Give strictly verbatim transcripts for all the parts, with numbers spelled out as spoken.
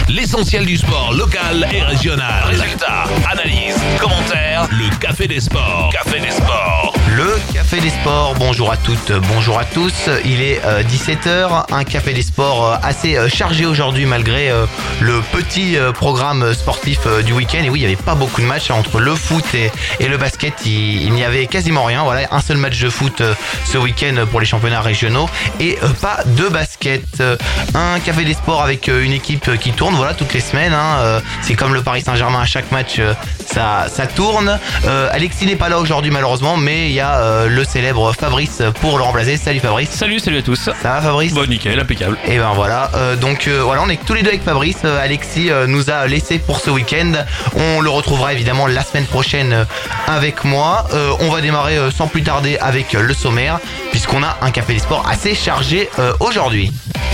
L'essentiel du sport local et régional. Résultats, analyses, commentaires. Le Café des Sports. Café des Sports. Le Café des Sports, bonjour à toutes, bonjour à tous. Il est euh, dix-sept heures, un Café des Sports euh, assez euh, chargé aujourd'hui malgré euh, le petit euh, programme sportif euh, du week-end. Et oui, il n'y avait pas beaucoup de matchs entre le foot et, et le basket. Il, il n'y avait quasiment rien. Voilà, un seul match de foot euh, ce week-end pour les championnats régionaux et euh, pas de basket. Euh, un Café des Sports avec euh, une équipe qui tourne, voilà, toutes les semaines. Hein, euh, c'est comme le Paris Saint-Germain, à chaque match, euh, ça, ça tourne. Euh, Alexis n'est pas là aujourd'hui malheureusement, mais il y a Euh, le célèbre Fabrice pour le remplacer. Salut Fabrice. Salut, salut à tous. Ça va Fabrice? Bon, nickel, impeccable. Et ben voilà, euh, donc euh, voilà, on est tous les deux avec Fabrice. Euh, Alexis euh, nous a laissé pour ce week-end. On le retrouvera évidemment la semaine prochaine euh, avec moi. Euh, on va démarrer euh, sans plus tarder avec euh, le sommaire, puisqu'on a un Café des Sports assez chargé euh, aujourd'hui.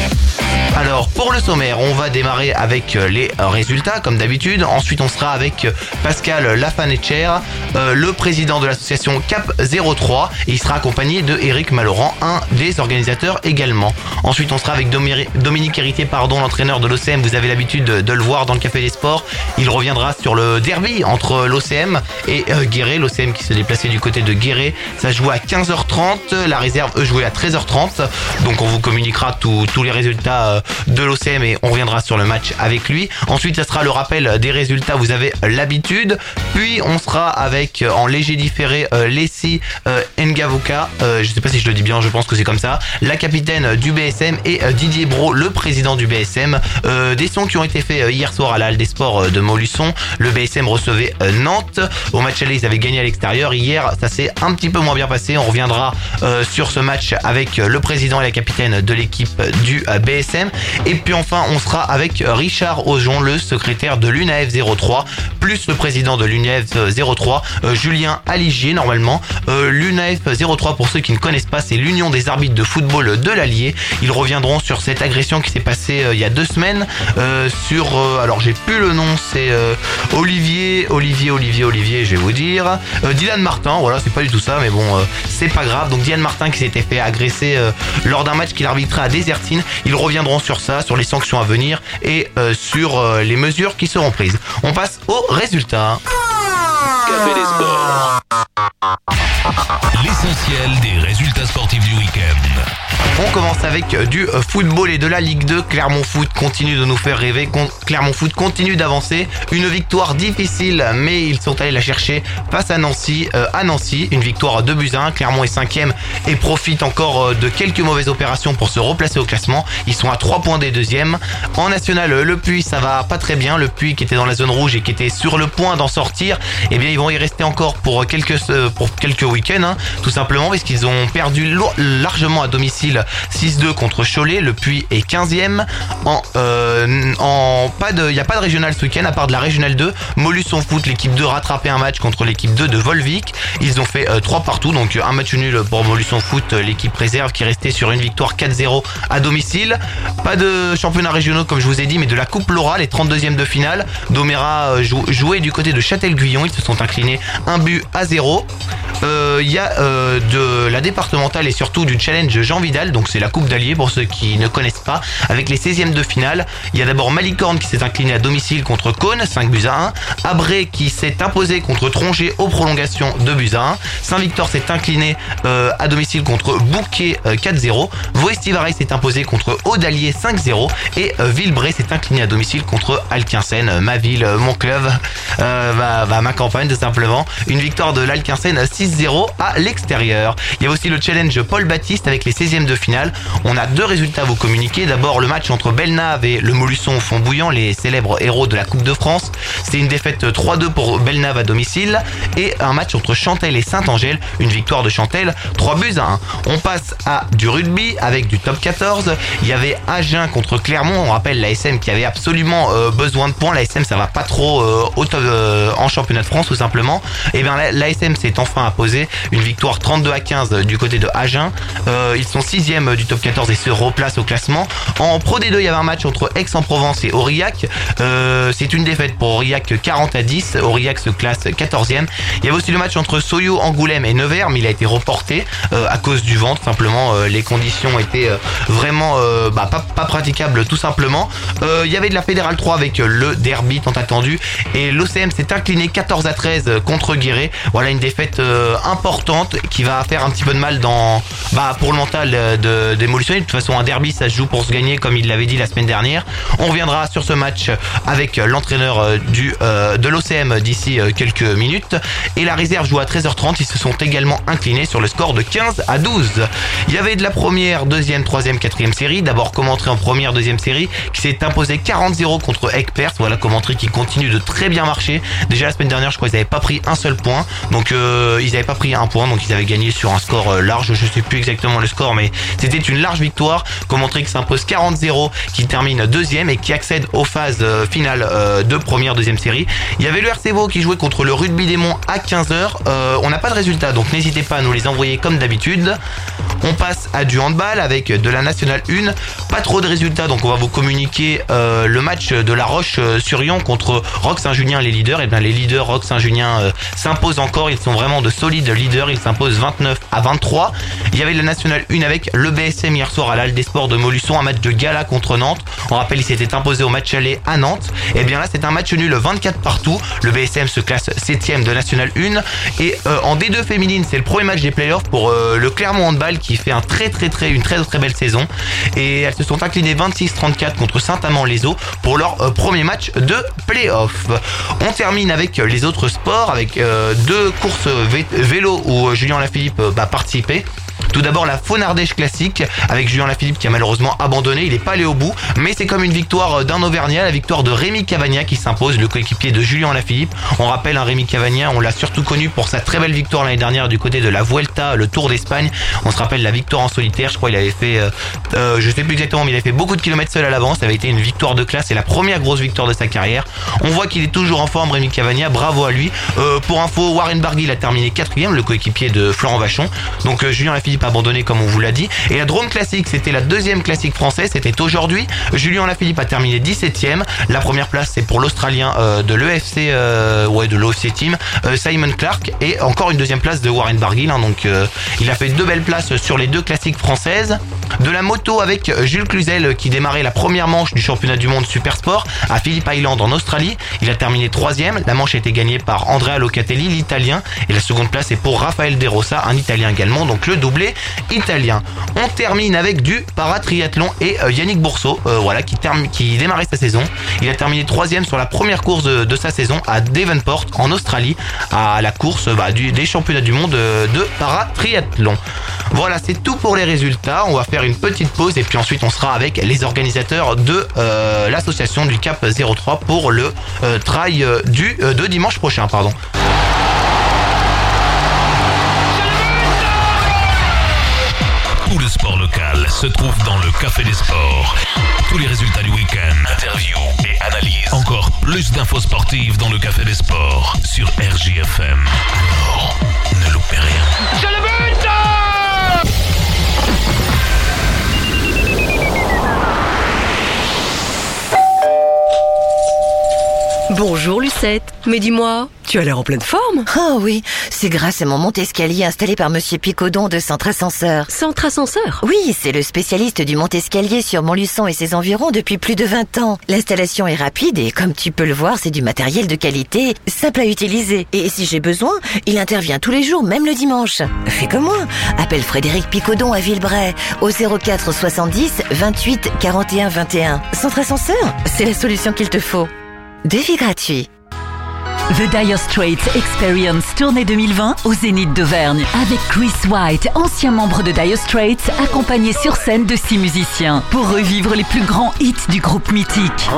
Alors pour le sommaire, on va démarrer avec les résultats comme d'habitude. Ensuite on sera avec Pascal Lafanetcher, euh, le président de l'association Cap zéro trois, et il sera accompagné de Eric Malorand, un des organisateurs également. Ensuite on sera avec Dominique Héritier, pardon, l'entraîneur de l'O C M. Vous avez l'habitude de le voir dans le Café des Sports. Il reviendra sur le derby entre l'O C M et euh, Guéret. L'O C M qui se déplaçait du côté de Guéret. Ça joue à quinze heures trente, la réserve eux jouait à treize heures trente. Donc on vous communiquera tous les résultats euh, de l'O C M et on reviendra sur le match avec lui. Ensuite ça sera le rappel des résultats, vous avez l'habitude. Puis on sera avec en léger différé euh, Leslie euh, Ngavuka, euh, je sais pas si je le dis bien, je pense que c'est comme ça, la capitaine du B S M, et euh, Didier Brault, le président du B S M. Euh, des sons qui ont été faits euh, hier soir à la Halle des Sports euh, de Montluçon. Le B S M recevait euh, Nantes. Au match aller ils avaient gagné à l'extérieur. Hier ça s'est un petit peu moins bien passé. On reviendra euh, sur ce match avec euh, le président et la capitaine de l'équipe du euh, B S M. Et puis enfin on sera avec Richard Aujon, le secrétaire de l'U N A F zéro trois, plus le président de l'U N A F zéro trois, euh, Julien Aligier normalement. Euh, L'U N A F zéro trois, pour ceux qui ne connaissent pas, c'est l'Union des arbitres de football de l'Allier. Ils reviendront sur cette agression qui s'est passée euh, il y a deux semaines euh, sur, euh, alors j'ai plus le nom, c'est euh, Olivier, Olivier, Olivier, Olivier, je vais vous dire. Euh, Dylan Martin, voilà, c'est pas du tout ça, mais bon, euh, c'est pas grave. Donc Dylan Martin qui s'était fait agresser euh, lors d'un match qu'il arbitrait à Désertine. Ils reviendront sur ça, sur les sanctions à venir et euh, sur euh, les mesures qui seront prises. On passe aux résultats. Café des Sports. L'essentiel des résultats sportifs du week-end. On commence avec du football et de la Ligue deux. Clermont Foot continue de nous faire rêver. Clermont Foot continue d'avancer. Une victoire difficile, mais ils sont allés la chercher face à Nancy. Euh, à Nancy, une victoire deux buts à un. Clermont est cinquième et profite encore de quelques mauvaises opérations pour se replacer au classement. Ils sont à trois points des deuxièmes. En national, le Puy, ça va pas très bien. Le Puy qui était dans la zone rouge et qui était sur le point d'en sortir, eh bien ils vont y rester encore pour quelques pour quelques week-ends, hein, tout simplement parce qu'ils ont perdu largement à domicile six deux contre Cholet. Le Puy est quinzième. En, euh, en pas de, il n'y a pas de régional ce week-end à part de la régionale deux. Montluçon Foot, l'équipe deux, rattrapait un match contre l'équipe deux de Volvic. Ils ont fait euh, trois partout, donc un match nul pour Montluçon Foot, l'équipe réserve qui restait sur une victoire quatre zéro à domicile. Pas de championnat régionaux comme je vous ai dit, mais de la Coupe Laura, les trente-deuxièmes de finale. Doméra euh, jou- jouait du côté de Châtel-Guyon. Ils se sont inclinés un but à zéro. Il euh, y a euh, de la départementale et surtout du challenge Jean Vidal, donc c'est la Coupe d'Allier pour ceux qui ne connaissent pas, avec les seizièmes de finale. Il y a d'abord Malicorne qui s'est incliné à domicile contre Cône, cinq buts à un. Abré qui s'est imposé contre Tronget aux prolongations, deux buts à un. Saint-Victor s'est incliné euh, à domicile contre Bouquet, euh, quatre zéro. Vaux-Estivaray s'est imposé contre Audalier, cinq zéro. Et euh, Villebray s'est incliné à domicile contre Alquincène, ma ville, mon club, euh, bah, bah, ma campagne tout simplement. Une victoire de l'Alquincène six zéro à l'extérieur. Il y a aussi le challenge Paul Baptiste avec les seizièmes de finale. On a deux résultats à vous communiquer. D'abord le match entre Bellenave et le Montluçon au fond bouillant, les célèbres héros de la Coupe de France. C'est une défaite trois deux pour Bellenave à domicile. Et un match entre Chantelle et Saint-Angèle, une victoire de Chantelle, trois buts à un. On passe à du rugby avec du top quatorze. Il y avait Agen contre Clermont. On rappelle la S M qui avait absolument euh, besoin de points. La S M ça va pas trop euh, au top, euh, en championnat de France tout simplement. Et bien la, la S M s'est enfin imposée une victoire trente-deux à quinze du côté de Agen. Euh, ils sont sixième du top quatorze et se replacent au classement. En Pro D deux, il y avait un match entre Aix-en-Provence et Aurillac. Euh, c'est une défaite pour Aurillac quarante à dix. Aurillac se classe quatorzième. Il y avait aussi le match entre Soyo, Angoulême et Nevers, mais il a été reporté euh, à cause du vent. Tout simplement, euh, les conditions étaient euh, vraiment euh, bah, pas, pas praticables tout simplement. Euh, il y avait de la Fédérale trois avec le derby tant attendu et l'O C M s'est incliné quatorze à treize contre Guéret. Voilà une défaite euh, importante qui va faire un petit peu de mal dans bah, pour le mental de, des Molissonnais. De toute façon, un derby ça se joue pour se gagner comme il l'avait dit la semaine dernière. On reviendra sur ce match avec l'entraîneur du, euh, de l'O C M d'ici quelques minutes. Et la réserve joue à treize heures trente. Ils se sont également inclinés sur le score de quinze à douze. Il y avait de la première, deuxième, troisième, quatrième série. D'abord Commentry en première, deuxième série qui s'est imposé quarante zéro contre Aigues-Perse. Voilà Commentry qui continue de très bien marcher. Déjà la semaine dernière je crois qu'ils n'avaient pas pris un seul point. Donc euh, ils n'avaient pas pris un point. Donc ils avaient gagné sur un score euh, large. Je sais plus exactement le score mais c'était une large victoire. Commentry qui s'impose quarante zéro, qui termine deuxième et qui accède aux phases euh, finales euh, de première, deuxième série. Il y avait le R C Vaud qui jouait contre le Rugby des Monts à quinze heures. Euh, on n'a pas de résultat donc n'hésitez pas à nous les envoyer comme d'habitude. On passe à du handball avec de la Nationale un. Pas trop de résultats donc on va vous communiquer euh, le match de La Roche-sur-Yon contre Roque Saint-Julien les leaders. Et bien les leaders Roque Saint-Julien euh, s'imposent encore. Ils sont vraiment de solides leaders. Ils s'imposent vingt-neuf à vingt-trois. Il y avait la Nationale un avec le B S M hier soir à l'Halle des Sports de Montluçon. Un match de gala contre Nantes. On rappelle il s'était imposé au match aller à Nantes. Et bien là c'est un match nul vingt-quatre partout. Le B S M se classe septième de Nationale un. Et euh, en D deux féminine c'est le premier match des playoffs pour euh, le Clermont Handball qui fait un très très très une très très belle saison. Et elles se sont inclinées vingt-six trente-quatre contre Saint-Amand-les-Eaux pour leur euh, premier match de playoff. On termine avec les autres sports avec euh, deux courses vé- vélo où Julien Lafilippe euh, bah, participait. Tout d'abord la Faune-Ardèche classique avec Julien Lafilippe qui a malheureusement abandonné, il n'est pas allé au bout, mais c'est comme une victoire d'un Auvergnat, la victoire de Rémi Cavagna qui s'impose, le coéquipier de Julien Lafilippe. On rappelle un Rémi Cavagna, on l'a surtout connu pour sa très belle victoire l'année dernière du côté de la Vuelta, le Tour d'Espagne. On se rappelle la victoire en solitaire, je crois il avait fait, euh, euh, je sais plus exactement, mais il avait fait beaucoup de kilomètres seul à l'avance. Ça avait été une victoire de classe et la première grosse victoire de sa carrière. On voit qu'il est toujours en forme, Rémi Cavagna, bravo à lui. Euh, pour info, Warren Barguil a terminé quatrième, le coéquipier de Florent Vachon. Donc euh, Julien Lafilippe abandonné comme on vous l'a dit. Et la Drôme Classique, c'était la deuxième classique française, c'était aujourd'hui. Julien Lafilippe a terminé dix-septième. La première place c'est pour l'Australien euh, de l'E F C, euh, ouais de l'O F C Team, euh, Simon Clark, et encore une deuxième place de Warren Barguil. Hein, donc euh, il a fait deux belles places sur les deux classiques françaises. De la moto avec Jules Cluzel qui démarrait la première manche du championnat du monde Super Sport à Phillip Island en Australie. Il a terminé troisième. La manche a été gagnée par Andrea Locatelli, l'Italien, et la seconde place est pour Raphaël De Rosa, un Italien également. Donc le doublé italien. On termine avec du paratriathlon et euh, Yannick Bourseau, euh, voilà, qui, term- qui démarrait sa saison. Il a terminé troisième sur la première course de, de sa saison à Devonport en Australie, à la course bah, du, des championnats du monde de, de paratriathlon. Voilà, c'est tout pour les résultats. On va faire une petite pause et puis ensuite on sera avec les organisateurs de euh, l'association du Cap zéro trois pour le euh, trail euh, du euh, de dimanche prochain, pardon. Tout le sport local se trouve dans le Café des Sports. Tous les résultats du week-end, interviews et analyses. Encore plus d'infos sportives dans le Café des Sports sur R J F M. Alors, ne loupez rien. C'est le but! Bonjour Lucette, mais dis-moi, tu as l'air en pleine forme. Oh oui, c'est grâce à mon monte-escalier installé par Monsieur Picodon de Centre Ascenseur. Centre Ascenseur? Oui, c'est le spécialiste du monte-escalier sur Montluçon et ses environs depuis plus de vingt ans. L'installation est rapide et comme tu peux le voir, c'est du matériel de qualité, simple à utiliser. Et si j'ai besoin, il intervient tous les jours, même le dimanche. Fais comme moi, appelle Frédéric Picodon à Villebray au zéro quatre soixante-dix vingt-huit quarante et un vingt et un. Centre Ascenseur, c'est la solution qu'il te faut. Devis gratuit. The Dire Straits Experience Tournée deux mille vingt au Zénith d'Auvergne avec Chris White, ancien membre de Dire Straits, accompagné sur scène de six musiciens pour revivre les plus grands hits du groupe mythique.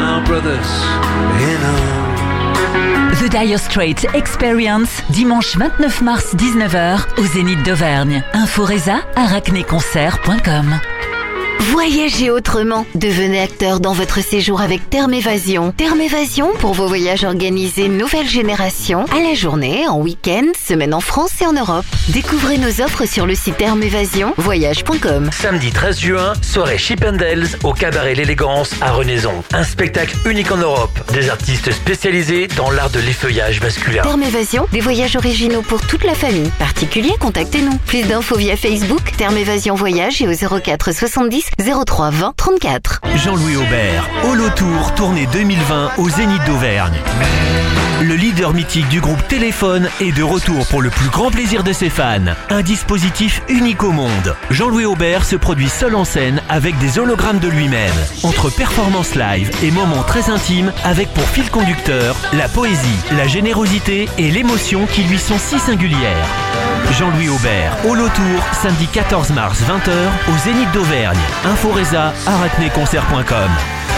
The Dire Straits Experience, dimanche vingt-neuf mars dix-neuf heures au Zénith d'Auvergne. Info Reza, arachnéconcert point com. Voyagez autrement. Devenez acteur dans votre séjour avec Terme Évasion. Terme Évasion pour vos voyages organisés nouvelle génération, à la journée, en week-end, semaine en France et en Europe. Découvrez nos offres sur le site terme évasion voyage point com. Samedi treize juin, soirée Chippendales au cabaret L'Élégance à Renaison. Un spectacle unique en Europe. Des artistes spécialisés dans l'art de l'effeuillage masculin. Terme Évasion, des voyages originaux pour toute la famille. Particuliers, contactez-nous. Plus d'infos via Facebook, Terme Évasion Voyage et au zéro quatre soixante-dix zéro trois vingt trente-quatre. Jean-Louis Aubert, Holo Tour, tournée deux mille vingt au Zénith d'Auvergne. Le leader mythique du groupe Téléphone est de retour pour le plus grand plaisir de ses fans. Un dispositif unique au monde. Jean-Louis Aubert se produit seul en scène avec des hologrammes de lui-même. Entre performances live et moments très intimes avec pour fil conducteur la poésie, la générosité et l'émotion qui lui sont si singulières. Jean-Louis Aubert, Holo Tour, samedi quatorze mars vingt heures au Zénith d'Auvergne. Inforesa, arachnéconcert point com.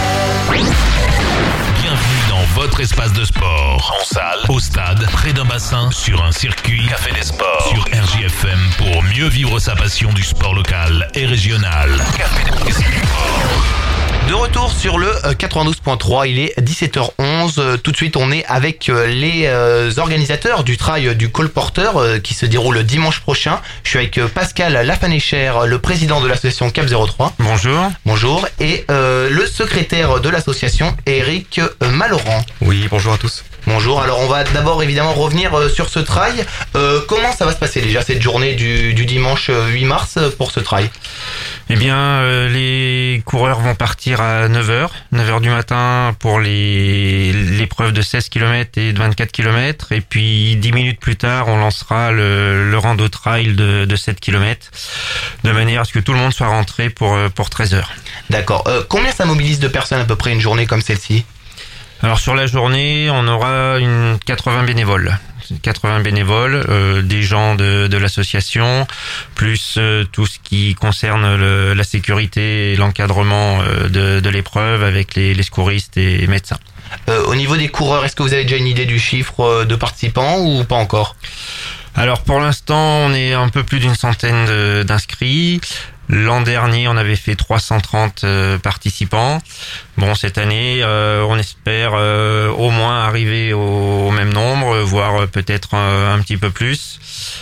Bienvenue dans votre espace de sport. En salle, au stade, près d'un bassin, sur un circuit, Café des Sports, sur R J F M pour mieux vivre sa passion du sport local et régional. Café des Sports. De retour sur le quatre-vingt-douze point trois, il est dix-sept heures onze. Tout de suite, on est avec les organisateurs du trail du colporteur qui se déroule dimanche prochain. Je suis avec Pascal Lafanécher, le président de l'association Cap zéro trois. Bonjour. Bonjour. Et euh, le secrétaire de l'association, Eric Malorand. Oui, bonjour à tous. Bonjour, alors on va d'abord évidemment revenir euh, sur ce trail. Euh, comment ça va se passer déjà cette journée du, du dimanche huit mars pour ce trail? Eh bien, euh, les coureurs vont partir à neuf heures, neuf heures du matin pour les l'épreuve de seize kilomètres et de vingt-quatre kilomètres. Et puis dix minutes plus tard, on lancera le, le rando trail de, de sept kilomètres, de manière à ce que tout le monde soit rentré pour, pour treize heures. D'accord. Euh, combien ça mobilise de personnes à peu près une journée comme celle-ci? Alors sur la journée, on aura une quatre-vingts bénévoles. quatre-vingts bénévoles, euh, des gens de, de l'association, plus euh, tout ce qui concerne le, la sécurité et l'encadrement euh, de, de l'épreuve avec les, les secouristes et médecins. Euh, au niveau des coureurs, est-ce que vous avez déjà une idée du chiffre de participants ou pas encore? Alors pour l'instant, on est un peu plus d'une centaine de, d'inscrits. L'an dernier, on avait fait trois cent trente euh, participants. Bon, cette année, euh, on espère euh, au moins arriver au, au même nombre, voire peut-être euh, un petit peu plus.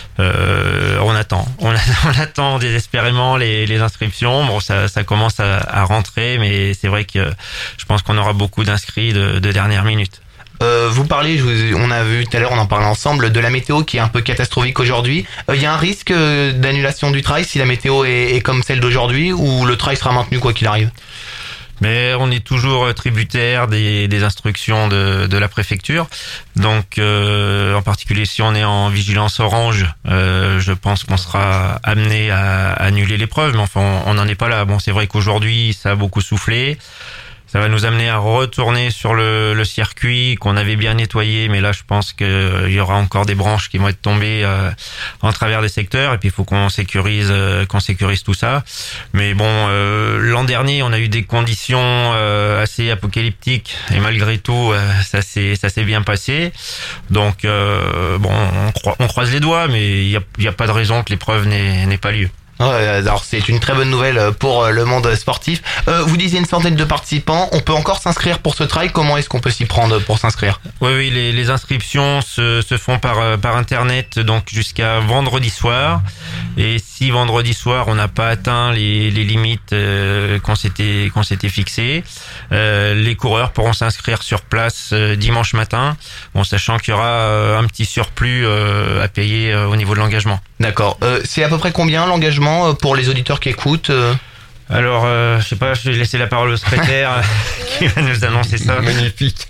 Euh, on attend, on, on attend désespérément les, les inscriptions. Bon, ça, ça commence à, à rentrer, mais c'est vrai que je pense qu'on aura beaucoup d'inscrits de, de dernière minute. Euh, vous parlez, je vous, on a vu tout à l'heure, on en parlait ensemble, de la météo qui est un peu catastrophique aujourd'hui. Il euh, y a un risque d'annulation du trail si la météo est, est comme celle d'aujourd'hui ou le trail sera maintenu quoi qu'il arrive? Mais on est toujours tributaire des, des instructions de, de la préfecture. Donc, euh, en particulier si on est en vigilance orange, euh, je pense qu'on sera amené à, à annuler l'épreuve. Mais enfin, on n'en est pas là. Bon, c'est vrai qu'aujourd'hui, ça a beaucoup soufflé. Ça va nous amener à retourner sur le, le circuit qu'on avait bien nettoyé, mais là je pense qu'il y aura encore des branches qui vont être tombées euh, en travers des secteurs, et puis il faut qu'on sécurise, euh, qu'on sécurise tout ça. Mais bon, euh, l'an dernier on a eu des conditions euh, assez apocalyptiques, et malgré tout euh, ça s'est ça s'est bien passé. Donc euh, bon, on, cro- on croise les doigts, mais il y a, y a pas de raison que l'épreuve n'ait, n'ait pas lieu. Alors c'est une très bonne nouvelle pour le monde sportif. Euh, vous disiez une centaine de participants. On peut encore s'inscrire pour ce trail. Comment est-ce qu'on peut s'y prendre pour s'inscrire? Oui, oui, les, les inscriptions se, se font par par internet, donc jusqu'à vendredi soir. Et si vendredi soir on n'a pas atteint les, les limites euh, qu'on s'était qu'on s'était fixées, euh, les coureurs pourront s'inscrire sur place euh, dimanche matin. Bon, sachant qu'il y aura euh, un petit surplus euh, à payer euh, au niveau de l'engagement. D'accord. Euh, c'est à peu près combien l'engagement pour les auditeurs qui écoutent? Alors, euh, je sais pas, je vais laisser la parole au secrétaire qui va nous annoncer ça. Magnifique.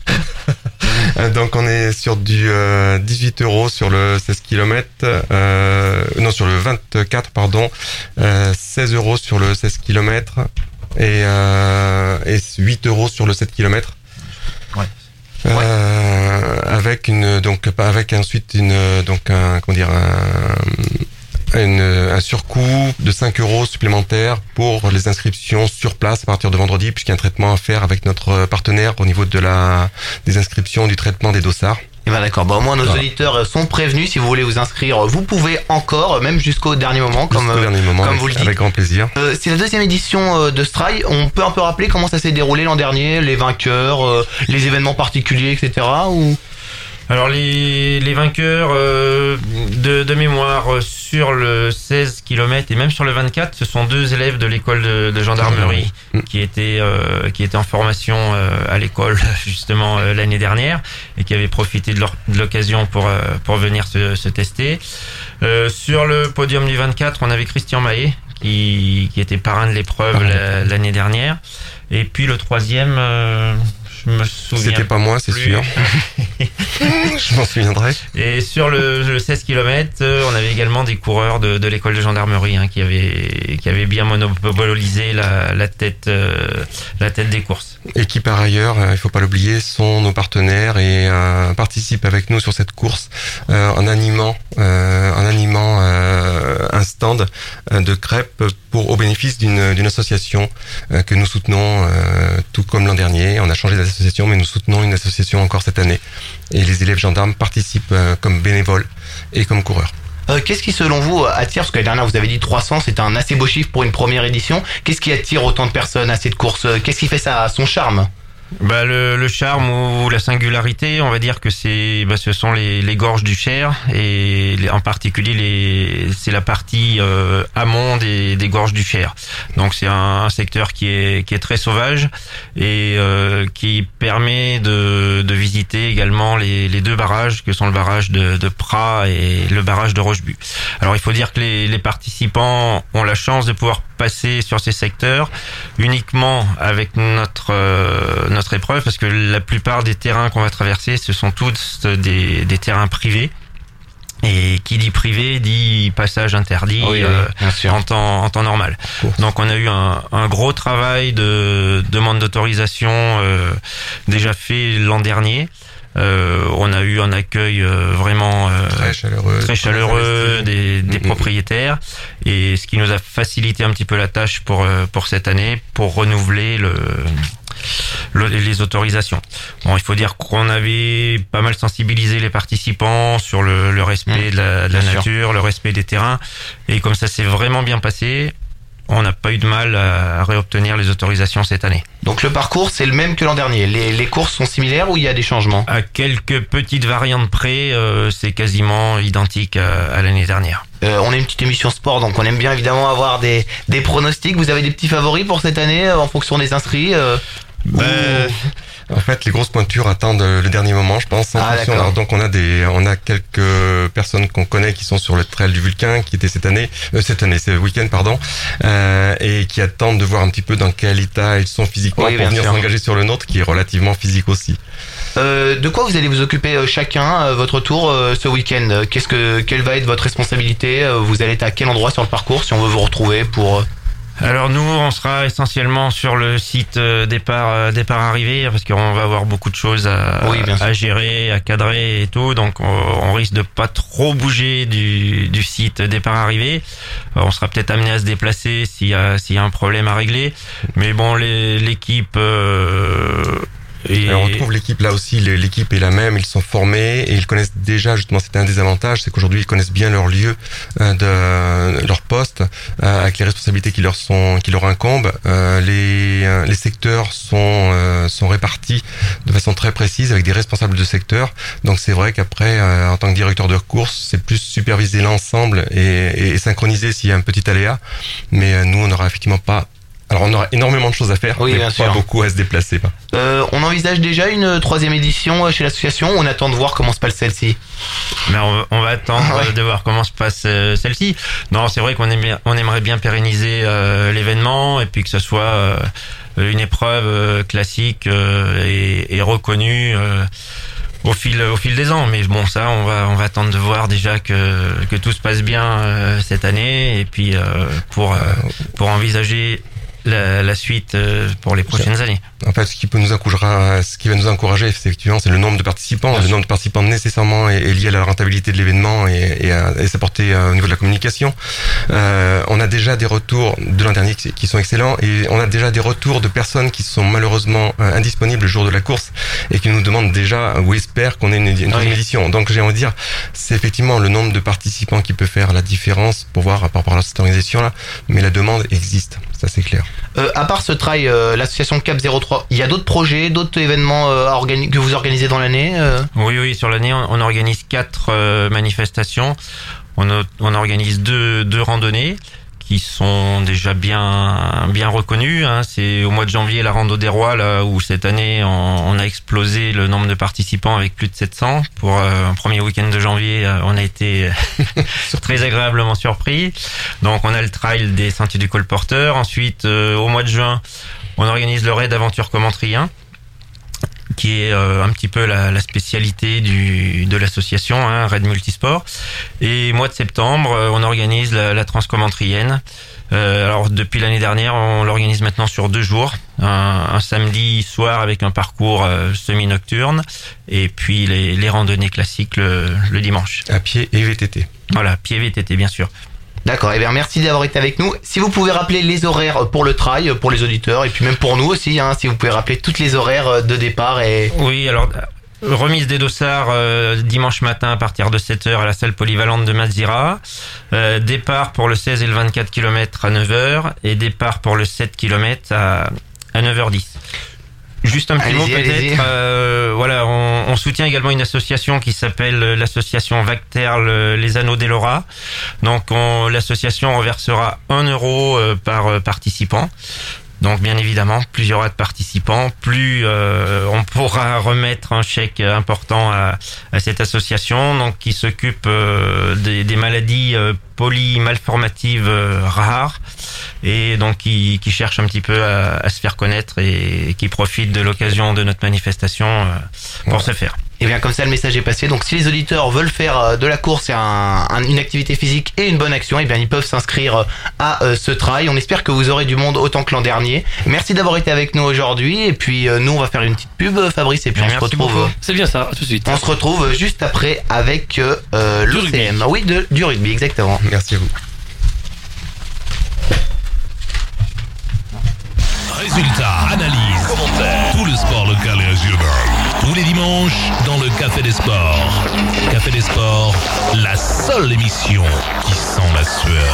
Donc on est sur du euh, dix-huit euros sur le seize kilomètres, euh, non sur le vingt-quatre pardon, euh, seize euros sur le seize kilomètres et, euh, et huit euros sur le sept kilomètres. Ouais. Euh, ouais. Avec une donc avec ensuite une donc un comment dire un Une, un surcoût de cinq euros supplémentaires pour les inscriptions sur place à partir de vendredi, puisqu'il y a un traitement à faire avec notre partenaire au niveau de la des inscriptions du traitement des dossards. Et ben d'accord, bon, au moins nos Voilà. auditeurs sont prévenus. Si vous voulez vous inscrire, vous pouvez encore, même jusqu'au dernier moment, comme, Jusqu'au dernier moment, comme avec, vous le dites. avec grand plaisir. Euh, c'est la deuxième édition euh, de Stray. On peut un peu rappeler comment ça s'est déroulé l'an dernier, les vainqueurs, euh, les événements particuliers, et cetera. Ou... Alors les, les vainqueurs euh, de, de mémoire euh, sur le seize kilomètres et même sur le vingt-quatre, ce sont deux élèves de l'école de, de gendarmerie Mmh. qui étaient euh, qui étaient en formation euh, à l'école justement euh, l'année dernière et qui avaient profité de, leur, de l'occasion pour euh, pour venir se, se tester. Euh, sur le podium du vingt-quatre, on avait Christian Mahé qui qui était parrain de l'épreuve Parrain. la- l'année dernière. Et puis le troisième, euh, je me souviens. C'était pas moi, c'est plus. sûr. Je m'en souviendrai. Et sur le, le seize kilomètres, euh, on avait également des coureurs de, de l'école de gendarmerie hein, qui avaient qui avaient bien monopolisé la, la tête euh, la tête des courses. Et qui par ailleurs, euh, il faut pas l'oublier, sont nos partenaires et euh, participent avec nous sur cette course euh, en animant, euh, en animant euh, un stand euh, de crêpes pour au bénéfice d'une d'une association euh, que nous soutenons, euh, tout comme l'an dernier. On a changé d'association, mais nous soutenons une association encore cette année. Et les élèves gendarmes participent euh, comme bénévoles et comme coureurs. Euh, qu'est-ce qui selon vous attire, parce que la dernière vous avez dit trois cents, c'est un assez beau chiffre pour une première édition. Qu'est-ce qui attire autant de personnes à cette course? Qu'est-ce qui fait ça, son charme? Bah le, le charme ou la singularité, on va dire que c'est, bah, ce sont les, les gorges du Cher et les- en particulier les, c'est la partie euh, amont des, des gorges du Cher. Donc c'est un, un secteur qui est qui est très sauvage et euh, qui permet de, de visiter également les, les deux barrages que sont le barrage de, de Pras et le barrage de Rochebu. Alors il faut dire que les, les participants ont la chance de pouvoir passer sur ces secteurs uniquement avec notre euh, notre épreuve parce que la plupart des terrains qu'on va traverser ce sont tous des, des terrains privés et qui dit privé dit passage interdit Oui, oui, euh, bien sûr. en temps en temps normal. Donc on a eu un, un gros travail de demande d'autorisation euh, déjà fait l'an dernier. Euh, on a eu un accueil euh, vraiment euh, Très chaleureux. très chaleureux des, des Mhm. propriétaires et ce qui nous a facilité un petit peu la tâche pour euh, pour cette année pour renouveler le, le les autorisations. Bon, il faut dire qu'on avait pas mal sensibilisé les participants sur le, le respect Mmh. de la, de la Bien sûr. nature, le respect des terrains et comme ça s'est vraiment bien passé, on n'a pas eu de mal à réobtenir les autorisations cette année. Donc le parcours c'est le même que l'an dernier. Les, les courses sont similaires ou il y a des changements? À quelques petites variantes près, euh, c'est quasiment identique à, à l'année dernière. Euh, on est une petite émission sport, donc on aime bien évidemment avoir des, des pronostics. Vous avez des petits favoris pour cette année euh, en fonction des inscrits euh, Ben, En fait, les grosses pointures attendent le dernier moment, je pense. En Ah, fonction. d'accord. Alors, donc, on a des, on a quelques personnes qu'on connaît qui sont sur le trail du Vulcain, qui était cette année, euh, cette année, ce week-end, pardon, euh, et qui attendent de voir un petit peu dans quel état ils sont physiquement Oui, pour bien venir sûr. s'engager sur le nôtre, qui est relativement physique aussi. Euh, de quoi vous allez vous occuper euh, chacun euh, votre tour euh, ce week-end? Euh, Qu'est-ce que quelle va être votre responsabilité? Euh, Vous allez être à quel endroit sur le parcours si on veut vous retrouver pour euh, Alors nous, on sera essentiellement sur le site euh, départ euh, départ arrivée parce qu'on va avoir beaucoup de choses à, Oui, bien sûr. à gérer, à cadrer et tout, donc on, on risque de pas trop bouger du, du site départ arrivée. Euh, On sera peut-être amené à se déplacer s'il y a s'il y a un problème à régler, mais bon, les- l'équipe euh, et Alors, on retrouve l'équipe là aussi, le- l'équipe est la même, ils sont formés et ils connaissent déjà, justement, c'était un des avantages, c'est qu'aujourd'hui ils connaissent bien leur lieu, euh, de leur poste, euh, avec les responsabilités qui leur sont, qui leur incombent. Euh, les, euh, les secteurs sont, euh, sont répartis de façon très précise avec des responsables de secteur. Donc c'est vrai qu'après, euh, en tant que directeur de course, c'est plus superviser l'ensemble et, et, et synchroniser s'il y a un petit aléa. Mais euh, nous, on n'aura effectivement pas. Alors on aura énormément de choses à faire, Oui, mais bien pas sûr. beaucoup à se déplacer. Pas. euh, on envisage déjà une troisième édition euh, chez l'association ou on attend de voir comment se passe celle-ci? Mais on, va- on va attendre Ah ouais. de voir comment se passe euh, celle-ci. Non, c'est vrai qu'on aime, on aimerait bien pérenniser euh, l'événement et puis que ce soit euh, une épreuve euh, classique euh, et, et reconnue euh, au fil au fil des ans. Mais bon, ça, on va on va attendre de voir déjà que que tout se passe bien euh, cette année et puis euh, pour euh, pour envisager la, la suite euh, pour les prochaines années. En fait, ce qui peut nous encourager, ce qui va nous encourager, effectivement, c'est le nombre de participants. Le nombre de participants nécessairement est, est lié à la rentabilité de l'événement et, et, à, et sa portée au niveau de la communication. Euh, on a déjà des retours de l'an dernier qui, qui sont excellents et on a déjà des retours de personnes qui sont malheureusement euh, indisponibles le jour de la course et qui nous demandent déjà ou espèrent qu'on ait une, une deuxième oui. édition. Donc, j'ai envie de dire, c'est effectivement le nombre de participants qui peut faire la différence pour voir par rapport à cette organisation-là, mais la demande existe, ça c'est clair. Euh, à part ce trail, euh, l'association Cap zéro trois, il y a d'autres projets, d'autres événements euh, organi- que vous organisez dans l'année euh Oui, oui, sur l'année, on, on organise quatre euh, manifestations. On, a, on organise deux, deux randonnées qui sont déjà bien bien reconnues. Hein. C'est au mois de janvier la Rando des Rois, là où cette année on, on a explosé le nombre de participants avec plus de sept cents. Pour euh, un premier week-end de janvier, euh, on a été très agréablement surpris. Donc on a le trail des Sentiers du Colporteur. Ensuite, euh, au mois de juin, on organise le raid Aventure Commentrien, qui est euh, un petit peu la, la spécialité du, de l'association, hein, Raid Multisport. Et mois de septembre, euh, on organise la, la Transcommentrienne. Euh, alors depuis l'année dernière, on l'organise maintenant sur deux jours, un, un samedi soir avec un parcours euh, semi-nocturne, et puis les, les randonnées classiques le, le dimanche. À pied et V T T. Voilà, pied V T T bien sûr. D'accord, et eh bien merci d'avoir été avec nous. Si vous pouvez rappeler les horaires pour le trail, pour les auditeurs, et puis même pour nous aussi, hein, si vous pouvez rappeler toutes les horaires de départ et... Oui, alors, remise des dossards euh, dimanche matin à partir de sept heures à la salle polyvalente de Mazira. Euh, départ pour le seize et le vingt-quatre kilomètres à neuf heures, et départ pour le sept kilomètres à, à neuf heures dix. Juste un petit allez-y, mot peut-être. Euh, voilà, on, on soutient également une association qui s'appelle l'association Vacterle Les Anneaux d'Elora. Donc, on, l'association reversera un euro euh, par euh, participant. Donc, bien évidemment, plus il y aura de participants, plus euh, on pourra remettre un chèque important à, à cette association, donc qui s'occupe euh, des, des maladies euh, polymalformatives euh, rares, et donc qui, qui cherche un petit peu à, à se faire connaître et, et qui profite de l'occasion de notre manifestation euh, pour ouais. se faire. Et bien comme ça le message est passé. Donc si les auditeurs veulent faire de la course et un, un, une activité physique et une bonne action, et bien ils peuvent s'inscrire à euh, ce trail. On espère que vous aurez du monde autant que l'an dernier. Merci d'avoir été avec nous aujourd'hui. Et puis euh, nous on va faire une petite pub, Fabrice, et puis bien, on se retrouve. Beaucoup. C'est bien ça, tout de suite. On se retrouve juste après avec euh, l'O C M. Oui, de, du rugby, exactement. Merci à vous. Résultats, analyses, commentaires, tout le sport local et régional. Tous les dimanches dans le Café des Sports. Café des Sports, la seule émission qui sent la sueur.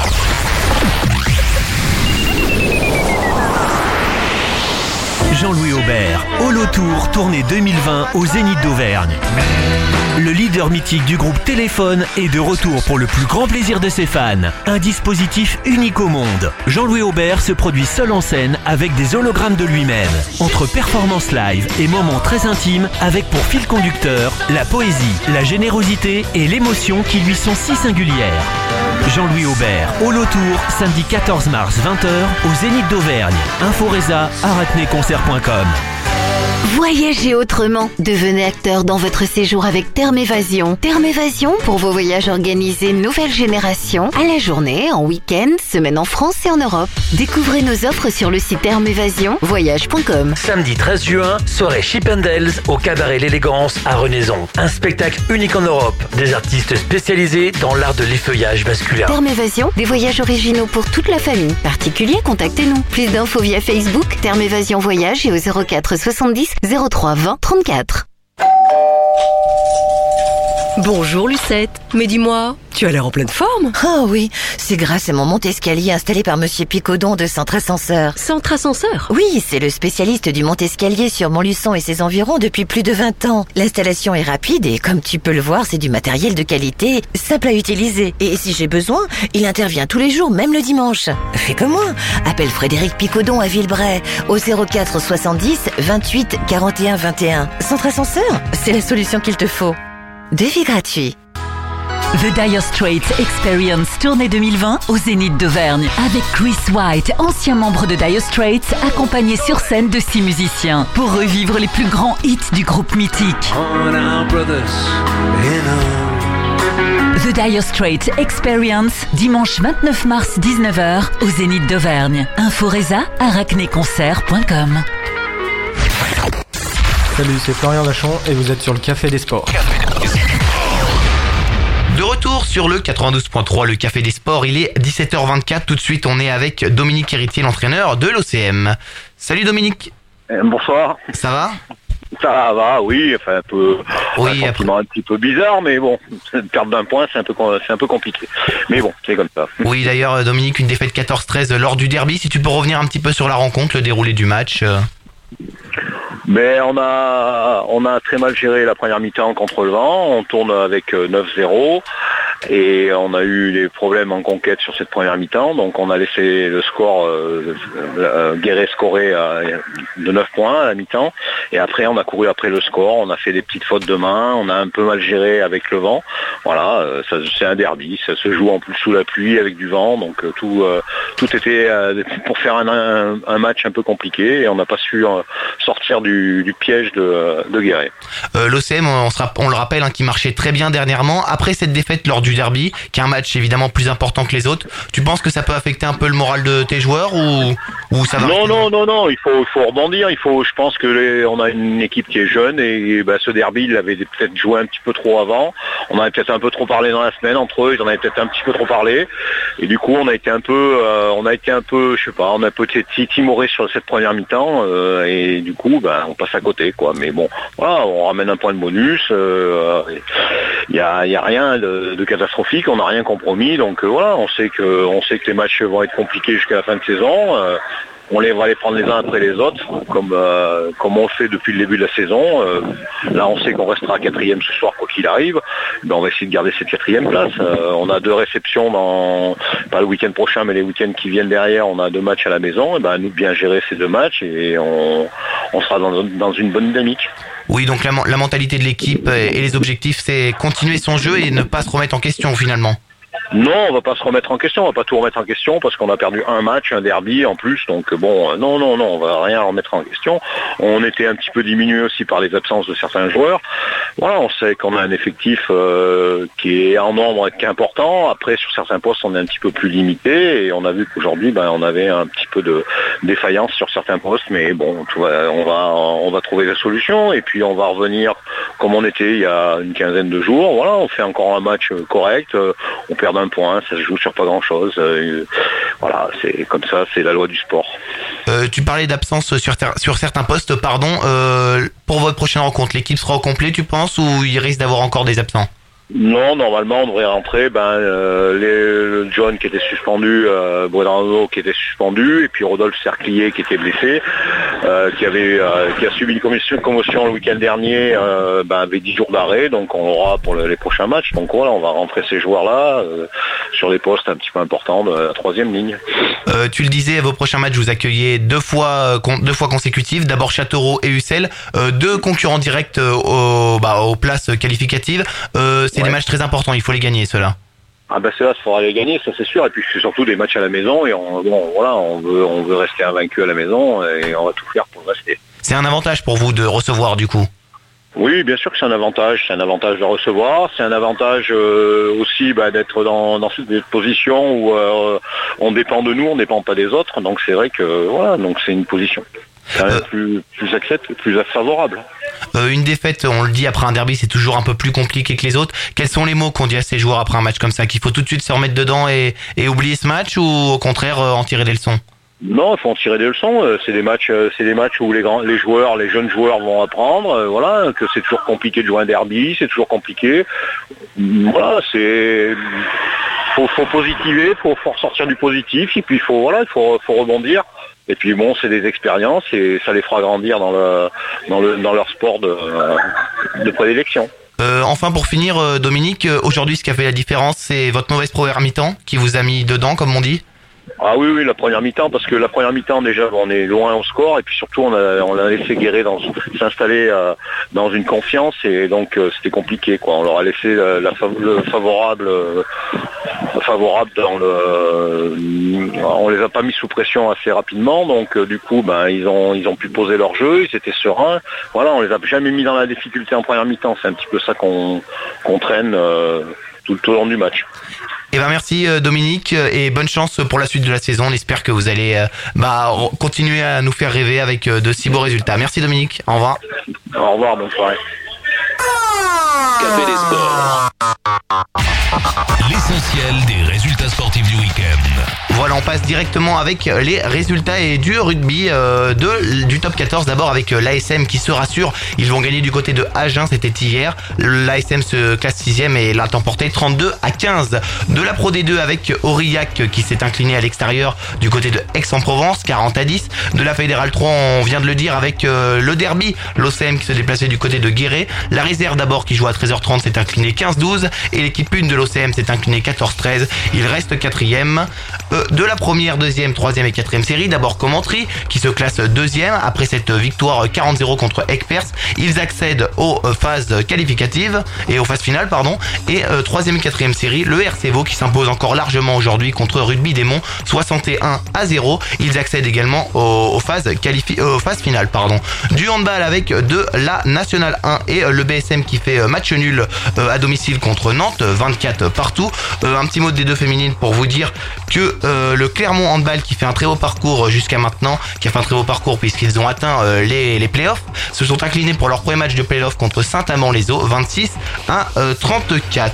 Jean-Louis Aubert, Holo Tour, tournée deux mille vingt au Zénith d'Auvergne. Le leader mythique du groupe Téléphone est de retour pour le plus grand plaisir de ses fans. Un dispositif unique au monde. Jean-Louis Aubert se produit seul en scène avec des hologrammes de lui-même. Entre performances live et moments très intimes, avec pour fil conducteur la poésie, la générosité et l'émotion qui lui sont si singulières. Jean-Louis Aubert, Holo Tour, samedi quatorze mars vingt heures au Zénith d'Auvergne. Inforesa, aratné concert point com. Voyagez autrement. Devenez acteur dans votre séjour avec Terme Évasion. Terme Évasion pour vos voyages organisés nouvelle génération, à la journée, en week-end, semaine en France et en Europe. Découvrez nos offres sur le site terme évasion voyage point com. Samedi treize juin, soirée Chippendales au cabaret L'Élégance à Renaison. Un spectacle unique en Europe. Des artistes spécialisés dans l'art de l'effeuillage masculin. Terme Évasion, des voyages originaux pour toute la famille. Particuliers, contactez-nous. Plus d'infos via Facebook, Terme Évasion Voyage et au zéro quatre soixante-dix zéro trois vingt trente-quatre. Bonjour Lucette, mais dis-moi, tu as l'air en pleine forme. Oh oui, c'est grâce à mon monte-escalier installé par Monsieur Picodon de Centre Ascenseur. Centre Ascenseur ? Oui, c'est le spécialiste du monte-escalier sur Montluçon et ses environs depuis plus de vingt ans. L'installation est rapide et comme tu peux le voir, c'est du matériel de qualité, simple à utiliser. Et si j'ai besoin, il intervient tous les jours, même le dimanche. Fais comme moi, appelle Frédéric Picodon à Villebray au zéro quatre soixante-dix vingt-huit quarante et un vingt et un. Centre Ascenseur, c'est la solution qu'il te faut. Devis gratuit. The Dire Straits Experience tournée deux mille vingt au Zénith d'Auvergne avec Chris White, ancien membre de Dire Straits, accompagné sur scène de six musiciens pour revivre les plus grands hits du groupe mythique. The Dire Straits Experience, dimanche vingt-neuf mars dix-neuf heures au Zénith d'Auvergne. Info Reza, arachnéconcert point com. Salut, c'est Florian Vachon et vous êtes sur le Café des Sports. De retour sur le quatre-vingt-douze virgule trois, le Café des Sports, il est dix-sept heures vingt-quatre. Tout de suite, on est avec Dominique Héritier, l'entraîneur de l'O C M. Salut Dominique. Euh, bonsoir. Ça va ? Ça va, oui, enfin un peu, oui, un sentiment un petit peu bizarre, mais bon, perdre d'un point, c'est un peu, c'est un peu compliqué. Mais bon, c'est comme ça. Oui, d'ailleurs, Dominique, une défaite quatorze treize lors du derby. Si tu peux revenir un petit peu sur la rencontre, le déroulé du match. Mais on a, on a très mal géré la première mi-temps contre le vent. On tourne avec neuf zéro. Et on a eu des problèmes en conquête sur cette première mi-temps, donc on a laissé le score euh, euh, Guéret scorer euh, de neuf points à la mi-temps, et après on a couru après le score, on a fait des petites fautes de main, on a un peu mal géré avec le vent. Voilà, euh, ça, c'est un derby, ça se joue en plus sous la pluie avec du vent, donc euh, tout, euh, tout était euh, pour faire un, un, un match un peu compliqué, et on n'a pas su euh, sortir du, du piège de, de Guéret. Euh, L'O C M, on, se on le rappelle, hein, qui marchait très bien dernièrement. Après cette défaite lors du derby, qui est un match évidemment plus important que les autres, tu penses que ça peut affecter un peu le moral de tes joueurs ou, ou ça va? Non, non, non, non, il faut, il faut rebondir. Il faut, je pense que les, on a une équipe qui est jeune et bah, ce derby, il avait peut-être joué un petit peu trop avant. On avait peut-être un peu trop parlé dans la semaine entre eux. Ils en avaient peut-être un petit peu trop parlé. Et du coup, on a été un peu, euh, on a été un peu, je sais pas, on a peut-être timoré sur cette première mi-temps euh, et du coup, bah, on passe à côté, quoi. Mais bon, voilà, on ramène un point de bonus. Il euh, y a, y a rien de, de catastrophique. On n'a rien compromis. Donc euh, voilà, on sait que, on sait que les matchs vont être compliqués jusqu'à la fin de saison. Euh, On les va les prendre les uns après les autres, comme euh, comme on le fait depuis le début de la saison. Euh, là, on sait qu'on restera quatrième ce soir quoi qu'il arrive. Ben, on va essayer de garder cette quatrième place. Euh, on a deux réceptions dans pas le week-end prochain, mais les week-ends qui viennent derrière. On a deux matchs à la maison. Et ben, à nous de bien gérer ces deux matchs et on on sera dans, dans une bonne dynamique. Oui, donc la, la mentalité de l'équipe et les objectifs, c'est continuer son jeu et ne pas se remettre en question finalement. Non, on va pas se remettre en question, on va pas tout remettre en question parce qu'on a perdu un match, un derby en plus, donc bon, non, non, non, on va rien remettre en question. On était un petit peu diminué aussi par les absences de certains joueurs. Voilà, on sait qu'on a un effectif euh, qui est en nombre et qui est important. Après, sur certains postes, on est un petit peu plus limité et on a vu qu'aujourd'hui, ben, on avait un petit peu de défaillance sur certains postes, mais bon, tout va, on va, on va trouver la solution et puis on va revenir comme on était il y a une quinzaine de jours. Voilà, on fait encore un match correct, on perd un point, ça se joue sur pas grand chose. Euh, voilà, c'est comme ça, c'est la loi du sport. Euh, tu parlais d'absence sur, sur certains postes, pardon. Euh, pour votre prochaine rencontre, l'équipe sera au complet, tu penses, ou il risque d'avoir encore des absents? Non, normalement on devrait rentrer. Ben, euh, les, le John qui était suspendu, euh, Bredano qui était suspendu, et puis Rodolphe Cerclier qui était blessé, euh, qui avait, euh, qui a subi une commotion, commotion le week-end dernier, euh, ben, avec dix jours d'arrêt, donc on l'aura pour le, les prochains matchs. Donc voilà, on va rentrer ces joueurs-là euh, sur les postes un petit peu importants de la troisième ligne. Euh, tu le disais, à vos prochains matchs, vous accueillez deux fois, con, deux fois consécutives. D'abord Châteauroux et Ussel, euh, deux concurrents directs euh, aux, bah, aux places qualificatives. Euh, c'est ouais. Des matchs très importants, il faut les gagner, ceux-là. Ah ben ceux-là, il faudra les gagner, ça c'est sûr. Et puis c'est surtout des matchs à la maison et on, bon, voilà, on veut, on veut rester invaincu à la maison et on va tout faire pour rester. C'est un avantage pour vous de recevoir du coup? Oui, bien sûr que c'est un avantage. C'est un avantage de recevoir. C'est un avantage euh, aussi bah, d'être dans, dans cette position où euh, on dépend de nous, on ne dépend pas des autres. Donc c'est vrai que voilà, donc c'est une position c'est euh, plus plus accepte, plus favorable. Euh, une défaite, on le dit après un derby, c'est toujours un peu plus compliqué que les autres. Quels sont les mots qu'on dit à ces joueurs après un match comme ça? Qu'il faut tout de suite se remettre dedans et, et oublier ce match, ou au contraire euh, en tirer des leçons? Non, il faut en tirer des leçons. C'est des matchs, c'est des matchs où les grands, les joueurs, les jeunes joueurs vont apprendre. Voilà, que c'est toujours compliqué de jouer un derby, c'est toujours compliqué. Voilà, c'est faut, faut positiver, faut, faut ressortir du positif et puis il faut voilà, il faut, faut rebondir. Et puis bon, c'est des expériences et ça les fera grandir dans le dans le dans leur sport de de prédilection. Euh, enfin, pour finir, euh, Dominique, euh, aujourd'hui, ce qui a fait la différence, c'est votre mauvaise première mi-temps qui vous a mis dedans, comme on dit. Ah oui, oui, la première mi-temps, parce que la première mi-temps, déjà, on est loin au score, et puis surtout, on a, on a laissé Guéret dans, s'installer euh, dans une confiance, et donc euh, c'était compliqué, quoi. On leur a laissé la, la le favorable, euh, favorable dans le, euh, on les a pas mis sous pression assez rapidement, donc euh, du coup, ben ils ont, ils ont pu poser leur jeu, ils étaient sereins. Voilà, on les a jamais mis dans la difficulté en première mi-temps. C'est un petit peu ça qu'on, qu'on traîne. Euh, tout, tout au long du match. Eh ben merci Dominique et bonne chance pour la suite de la saison. On espère que vous allez euh, bah, continuer à nous faire rêver avec de si beaux résultats. Merci Dominique, au revoir. Au revoir, bonne soirée. Café des sports. L'essentiel des résultats sportifs du week-end. Voilà, on passe directement avec les résultats et du rugby euh, de, du top quatorze. D'abord avec l'A S M qui se rassure. Ils vont gagner du côté de Agen, c'était hier. L'A S M se classe sixième et l'a emporté trente-deux à quinze. De la Pro D deux avec Aurillac qui s'est incliné à l'extérieur du côté de Aix-en-Provence, quarante à dix. De la Fédérale trois, on vient de le dire, avec euh, le derby, l'O C M qui se déplaçait du côté de Guéret. La réserve d'abord qui joue à treize heures trente s'est inclinée quinze douze et l'équipe une de l'O C M s'est inclinée quatorze treize. Il reste quatrième. Euh, de la première, deuxième, troisième et quatrième série, d'abord Commentry qui se classe deuxième après cette victoire quarante zéro contre Aigues-Perse. Ils accèdent aux phases qualificatives et aux phases finales, pardon. Et euh, troisième et quatrième série, le R C Vaud qui s'impose encore largement aujourd'hui contre Rugby Démon, soixante et un à zéro. Ils accèdent également aux, aux phases qualifi- euh, aux phases finales, pardon. Du handball avec de la Nationale un et le B S M qui fait match nul euh, à domicile contre Nantes, vingt-quatre partout. Euh, un petit mot des deux féminines pour vous dire que euh, le Clermont Handball qui fait un très beau parcours jusqu'à maintenant, qui a fait un très beau parcours puisqu'ils ont atteint euh, les, les playoffs, se sont inclinés pour leur premier match de playoffs contre Saint-Amand-les-Eaux, vingt-six à trente-quatre.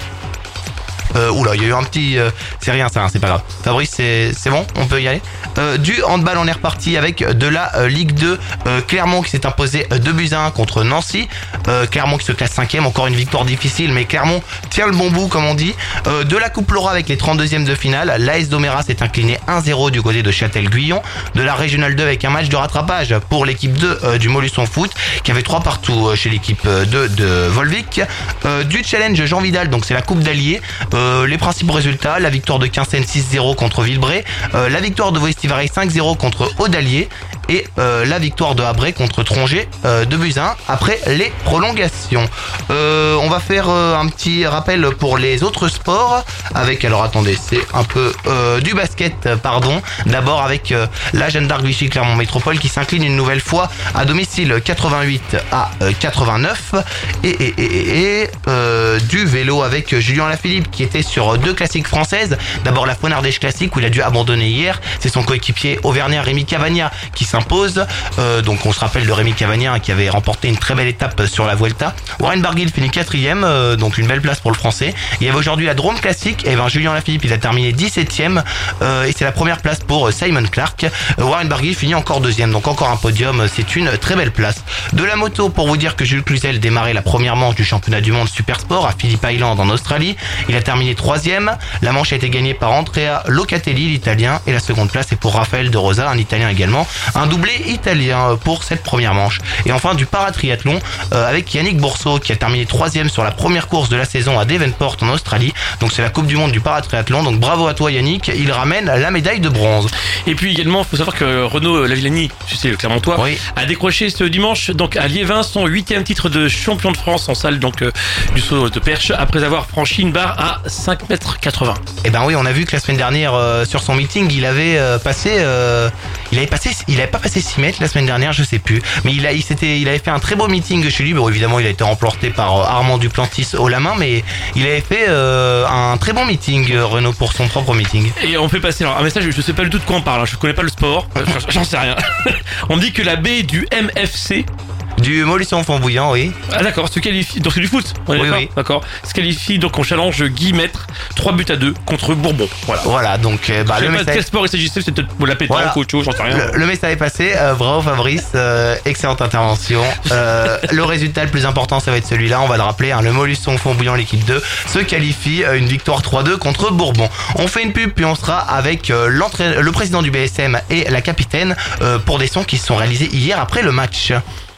Euh, oula, il y a eu un petit... Euh, c'est rien ça, hein, c'est pas grave. Fabrice, c'est, c'est bon, on peut y aller. Euh, du handball, on est reparti avec de la euh, Ligue deux. Euh, Clermont qui s'est imposé deux buts à un contre Nancy. Euh, Clermont qui se classe cinquième, encore une victoire difficile, mais Clermont tient le bon bout, comme on dit. Euh, de la Coupe Laura avec les trente-deuxièmes de finale, l'A S Doméra s'est incliné un zéro du côté de Châtel-Guyon. De la Régionale deux avec un match de rattrapage pour l'équipe deux euh, du Molusson Foot, qui avait trois partout euh, chez l'équipe deux de Volvic. Euh, du Challenge Jean Vidal, donc c'est la Coupe d'Allier. Euh, Euh, les principaux résultats, la victoire de Quinssaines six zéro contre Villebray, euh, la victoire de Voestivaray cinq zéro contre Audalier et euh, la victoire de Habré contre Tronget euh, deux buts à un après les prolongations. Euh, on va faire euh, un petit rappel pour les autres sports avec, alors attendez, c'est un peu euh, du basket, pardon. D'abord avec euh, la Jeanne d'Arc Vichy Clermont Métropole qui s'incline une nouvelle fois à domicile quatre-vingt-huit à quatre-vingt-neuf et, et, et, et euh, du vélo avec Julien Lafilippe qui était sur deux classiques françaises. D'abord la Fonardèche Classique où il a dû abandonner hier. C'est son coéquipier auvergnat Rémi Cavagna qui s'impose. Euh, donc on se rappelle de Rémi Cavagna qui avait remporté une très belle étape sur la Vuelta. Warren Barguil finit quatrième, euh, donc une belle place pour le français. Il y avait aujourd'hui la Drôme Classique. Et ben Julien Lafilippe il a terminé dix-septième euh, et c'est la première place pour Simon Clark. Euh, Warren Barguil finit encore deuxième, donc encore un podium. C'est une très belle place. De la moto pour vous dire que Jules Cluzel démarrait la première manche du championnat du monde Super Sport à Phillip Island en Australie. Il a terminé troisième. La manche a été gagnée par Andrea Locatelli, l'italien, et la seconde place est pour Raphaël De Rosa, un italien également. Un doublé italien pour cette première manche. Et enfin du paratriathlon euh, avec Yannick Bourseau qui a terminé troisième sur la première course de la saison à Devonport en Australie. Donc c'est la Coupe du Monde du paratriathlon. Donc bravo à toi Yannick, il ramène la médaille de bronze. Et puis également, il faut savoir que Renaud Lavillani, tu sais, le Clermontois, oui, a décroché ce dimanche donc à Liévin son huitième titre de champion de France en salle donc euh, du saut de perche après avoir franchi une barre à cinq mètres quatre-vingts. Eh ben oui, on a vu que la semaine dernière euh, sur son meeting, il avait euh, passé, euh, il avait passé, il avait pas passé six mètres la semaine dernière, je sais plus, mais il a, il s'était, il avait fait un très beau meeting chez lui. Bon, évidemment, il a été remporté par euh, Armand Duplantis haut la main, mais il avait fait euh, un très bon meeting, euh, Renaud, pour son propre meeting. Et on fait passer alors, un message, je sais pas du tout de quoi on parle, hein, je connais pas le sport, j'en sais rien. On me dit que la baie du M F C, du Molusson Fambouillant, oui. Ah d'accord, se qualifie, donc c'est du foot, on est oui, d'accord, oui. D'accord. Se qualifie donc en challenge Guy Maître, trois buts à deux contre Bourbon. Voilà. Voilà, donc euh, bah, je le sais pas message... de quel sport il s'agissait, c'est peut-être la pétanque voilà. ou autre chose, j'en sais rien. Le, le message est passé, euh, bravo Fabrice, euh, excellente intervention. Euh, le résultat le plus important, ça va être celui-là, on va le rappeler, hein, le Molusson Fambouillant, l'équipe deux, se qualifie euh, une victoire trois deux contre Bourbon. On fait une pub, puis on sera avec euh, le président du B S M et la capitaine euh, pour des sons qui se sont réalisés hier après le match.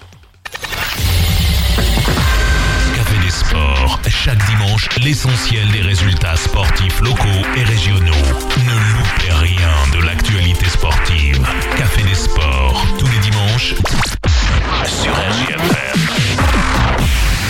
Café des sports, chaque dimanche, l'essentiel des résultats sportifs locaux et régionaux. Ne loupez rien de l'actualité sportive. Café des sports, tous les dimanches, sur R J F M.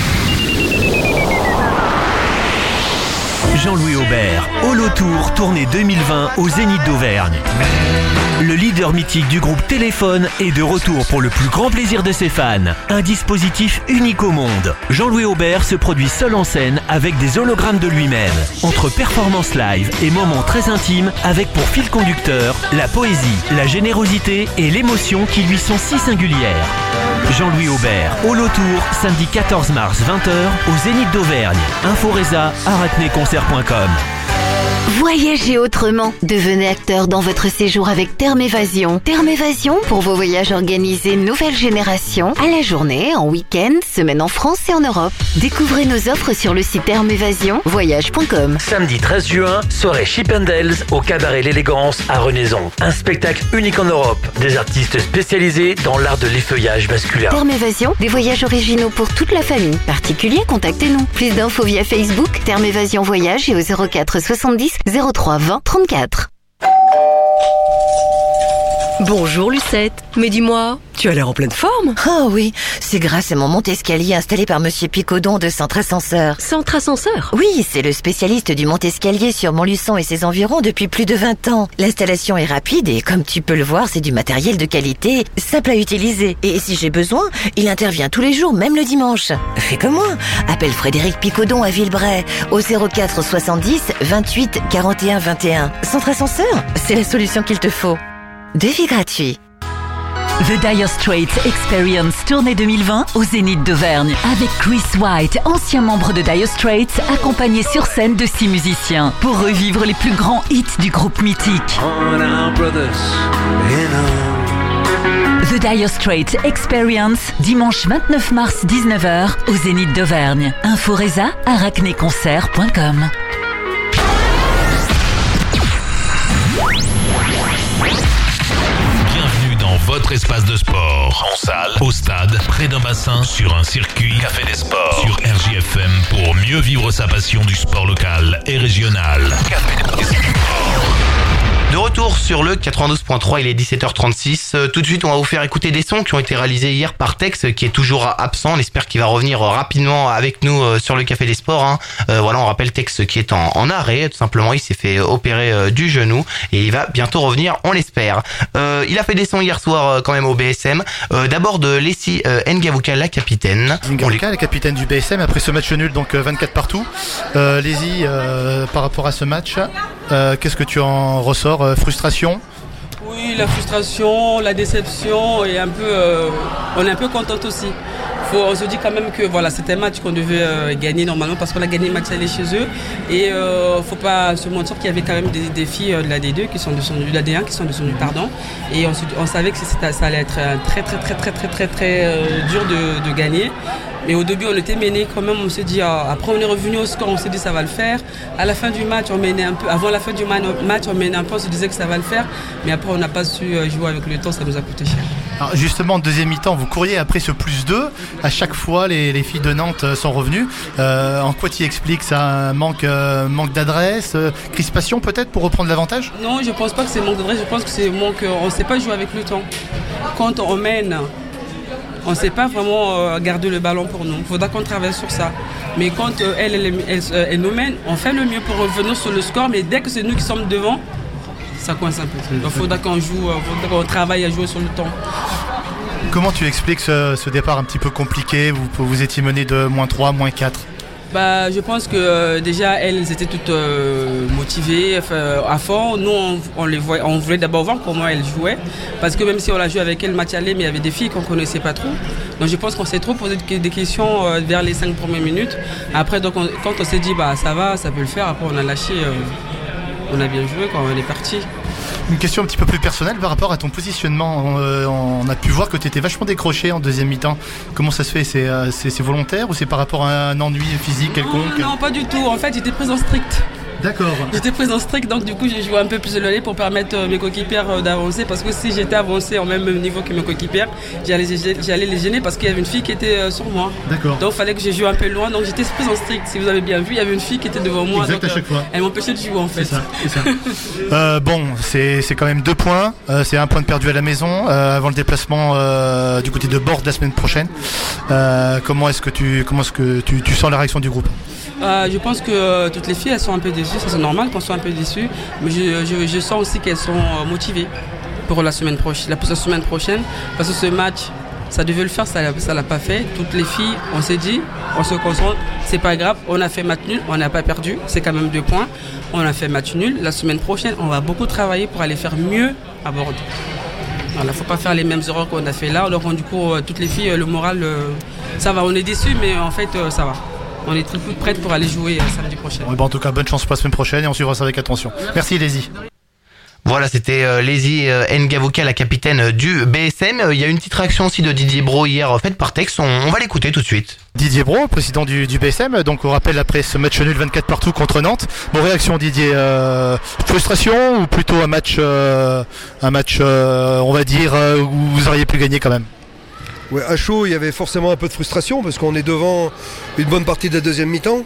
Jean-Louis Aubert, Holo Tour, tournée deux mille vingt au Zénith d'Auvergne. Le leader mythique du groupe Téléphone est de retour pour le plus grand plaisir de ses fans. Un dispositif unique au monde. Jean-Louis Aubert se produit seul en scène avec des hologrammes de lui-même. Entre performances live et moments très intimes avec pour fil conducteur la poésie, la générosité et l'émotion qui lui sont si singulières. Jean-Louis Aubert, Hall Autour, samedi quatorze mars vingt heures au Zénith d'Auvergne. Inforesa, arachné concert point com. Voyagez autrement. Devenez acteur dans votre séjour avec Terme Évasion. Terme Évasion pour vos voyages organisés nouvelle génération, à la journée, en week-end, semaine en France et en Europe. Découvrez nos offres sur le site terme évasion voyage point com. Samedi treize juin, soirée Chip and Dale's au cabaret L'Élégance à Renaison. Un spectacle unique en Europe. Des artistes spécialisés dans l'art de l'effeuillage masculin. Terme Évasion, des voyages originaux pour toute la famille. Particulier, contactez-nous. Plus d'infos via Facebook, Terme Évasion Voyage et au zéro quatre soixante-dix zéro trois vingt trente-quatre. Bonjour Lucette, mais dis-moi, tu as l'air en pleine forme. Oh oui, c'est grâce à mon monte-escalier installé par Monsieur Picodon de Centre Ascenseur. Centre Ascenseur ? Oui, c'est le spécialiste du monte-escalier sur Montluçon et ses environs depuis plus de vingt ans. L'installation est rapide et comme tu peux le voir, c'est du matériel de qualité, simple à utiliser. Et si j'ai besoin, il intervient tous les jours, même le dimanche. Fais comme moi, appelle Frédéric Picodon à Villebray au zéro quatre soixante-dix vingt-huit quarante et un vingt et un. Centre Ascenseur, c'est la solution qu'il te faut. Devis gratuit. The Dire Straits Experience Tournée deux mille vingt au Zénith d'Auvergne avec Chris White, ancien membre de Dire Straits, accompagné sur scène de six musiciens pour revivre les plus grands hits du groupe mythique. The Dire Straits Experience, dimanche vingt-neuf mars dix-neuf heures au Zénith d'Auvergne. Inforesa, arachné concert point com. Votre espace de sport, en salle, au stade, près d'un bassin, sur un circuit, Café des Sports, sur R J F M pour mieux vivre sa passion du sport local et régional. Café des Sports. De retour sur le quatre-vingt-douze point trois, il est dix-sept heures trente-six. Euh, tout de suite, on va vous faire écouter des sons qui ont été réalisés hier par Tex, qui est toujours absent. On espère qu'il va revenir rapidement avec nous euh, sur le Café des Sports. Hein. Euh, voilà, on rappelle Tex qui est en, en arrêt. Tout simplement, il s'est fait opérer euh, du genou et il va bientôt revenir, on l'espère. Euh, il a fait des sons hier soir euh, quand même au B S M. Euh, d'abord de Leslie euh, Ngavuka, la capitaine. Ngavuka, la capitaine du B S M, après ce match nul, donc euh, vingt-quatre partout. Euh, Leslie, euh, par rapport à ce match, euh, qu'est-ce que tu en ressors? euh, Frustration? Oui, la frustration, la déception et un peu, euh, on est un peu contente aussi. Faut, on se dit quand même que voilà, c'était un match qu'on devait euh, gagner normalement parce qu'on a gagné le match aller chez eux. Et euh, faut pas se mentir qu'il y avait quand même des, des filles euh, de la D deux qui sont descendues, de la D un qui sont descendues, pardon. Et on, se, on savait que c'était, ça allait être euh, très très très très très très très euh, dur de, de gagner. Mais au début, on était mené quand même. On s'est dit, ah, après on est revenu au score, on s'est dit ça va le faire. À la fin du match, on menait un peu. Avant la fin du match, on menait un peu, on se disait que ça va le faire. Mais après, on n'a pas su jouer avec le temps, ça nous a coûté cher. Alors justement, en deuxième mi-temps, vous couriez après ce plus deux. À chaque fois, les, les filles de Nantes sont revenues. Euh, en quoi tu expliques ça? Manque, euh, manque d'adresse, euh, crispation peut-être pour reprendre l'avantage? Non, je pense pas que c'est manque d'adresse. Je pense que c'est manque. On ne sait pas jouer avec le temps. Quand on mène, on ne sait pas vraiment euh, garder le ballon pour nous. Il faudra qu'on travaille sur ça. Mais quand euh, elle, elle, elle, elle, elle nous mène, on fait le mieux pour revenir sur le score. Mais dès que c'est nous qui sommes devant, ça coince un peu. Donc il faudra qu'on joue, euh, faudra qu'on travaille à jouer sur le temps. Comment tu expliques ce, ce départ un petit peu compliqué? Vous, vous étiez mené de moins trois, moins quatre. Bah, je pense que euh, déjà elles étaient toutes euh, motivées euh, à fond. Nous on, on, les voit, on voulait d'abord voir comment elles jouaient parce que même si on a joué avec elles match aller, mais il y avait des filles qu'on ne connaissait pas trop. Donc je pense qu'on s'est trop posé des questions euh, vers les cinq premières minutes. Après donc on, quand on s'est dit bah ça va, ça peut le faire, après on a lâché, euh, on a bien joué quand on est parti. Une question un petit peu plus personnelle par rapport à ton positionnement. On, euh, on a pu voir que tu étais vachement décroché en deuxième mi-temps. Comment ça se fait? C'est, euh, c'est, c'est volontaire ou c'est par rapport à un ennui physique quelconque? Non, non, pas du tout. En fait, j'étais prise en strict. D'accord. J'étais prise en strict, donc du coup j'ai joué un peu plus de l'allée pour permettre euh, mes coéquipières euh, d'avancer. Parce que si j'étais avancé au même niveau que mes coéquipières, j'allais, j'allais les gêner parce qu'il y avait une fille qui était euh, sur moi. D'accord. Donc il fallait que je joue un peu loin. Donc j'étais prise en strict. Si vous avez bien vu, il y avait une fille qui était devant moi. Exact, donc, à chaque euh, fois. Elle m'empêchait de jouer en fait. C'est ça. C'est ça. euh, bon, c'est, c'est quand même deux points. Euh, c'est un point de perdu à la maison euh, avant le déplacement euh, du côté de Bordeaux la semaine prochaine. Euh, comment est-ce que tu, comment est-ce que tu, tu sens la réaction du groupe? Euh, je pense que euh, toutes les filles, elles sont un peu déçues. Ça, c'est normal qu'on soit un peu déçues. Mais je, je, je sens aussi qu'elles sont euh, motivées pour la semaine prochaine, la, la semaine prochaine. Parce que ce match, ça devait le faire, ça ne l'a pas fait. Toutes les filles, on s'est dit, on se concentre, c'est pas grave. On a fait match nul, on n'a pas perdu. C'est quand même deux points. On a fait match nul. La semaine prochaine, on va beaucoup travailler pour aller faire mieux à Bordeaux. Il ne faut pas faire les mêmes erreurs qu'on a fait là. Alors, du coup, euh, toutes les filles, euh, le moral, euh, ça va. On est déçus, mais en fait, euh, ça va. On est très prêtes pour aller jouer euh, samedi prochain. Ouais, bah, en tout cas, bonne chance pour la semaine prochaine et on suivra ça avec attention. Merci, Lézy. Voilà, c'était euh, Lézy euh, Ngavoka, la capitaine euh, du B S M. Il euh, y a une petite réaction aussi de Didier Bro hier, euh, faite par texte. On, on va l'écouter tout de suite. Didier Bro, président du, du B S M. Donc, on rappelle après ce match nul vingt-quatre partout contre Nantes. Bon, réaction, Didier. Euh, frustration ou plutôt un match, euh, un match, euh, on va dire, euh, où vous auriez pu gagner quand même? Ouais, à chaud, il y avait forcément un peu de frustration parce qu'on est devant une bonne partie de la deuxième mi-temps.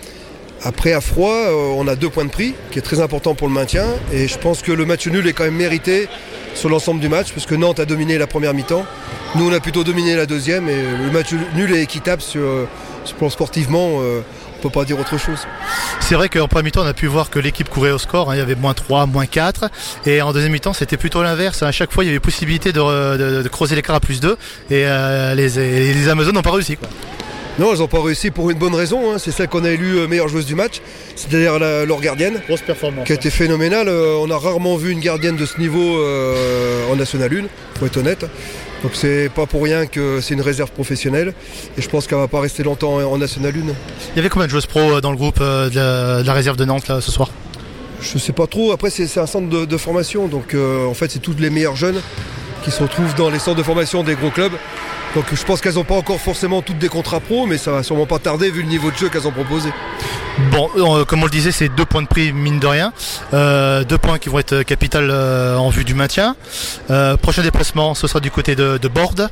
Après, à froid, euh, on a deux points de prix, qui est très important pour le maintien. Et je pense que le match nul est quand même mérité sur l'ensemble du match, parce que Nantes a dominé la première mi-temps. Nous, on a plutôt dominé la deuxième. Et le match nul est équitable sur, sur le plan sportivement. Euh, on ne peut pas dire autre chose. C'est vrai qu'en première mi-temps, on a pu voir que l'équipe courait au score. Hein, il y avait moins trois, moins quatre. Et en deuxième mi-temps, c'était plutôt l'inverse. À chaque fois, il y avait possibilité de, de, de creuser l'écart à plus deux. Et euh, les, les Amazones n'ont pas réussi, quoi. Non, elles n'ont pas réussi pour une bonne raison. Hein. C'est celle qu'on a élue meilleure joueuse du match, c'est-à-dire la, leur gardienne. Grosse performance. Qui a été phénoménale. Euh, on a rarement vu une gardienne de ce niveau euh, en National un, faut être honnête. Donc c'est pas pour rien que c'est une réserve professionnelle. Et je pense qu'elle va pas rester longtemps en National un. Il y avait combien de joueuses pro dans le groupe de la, de la réserve de Nantes là, ce soir? Je sais pas trop. Après, c'est, c'est un centre de, de formation. Donc euh, en fait, c'est toutes les meilleures jeunes qui se retrouvent dans les centres de formation des gros clubs. Donc je pense qu'elles n'ont pas encore forcément toutes des contrats pro, mais ça va sûrement pas tarder vu le niveau de jeu qu'elles ont proposé. Bon, euh, comme on le disait, c'est deux points de prix mine de rien. Euh, deux points qui vont être capital euh, en vue du maintien. Euh, prochain déplacement, ce sera du côté de, de Borde.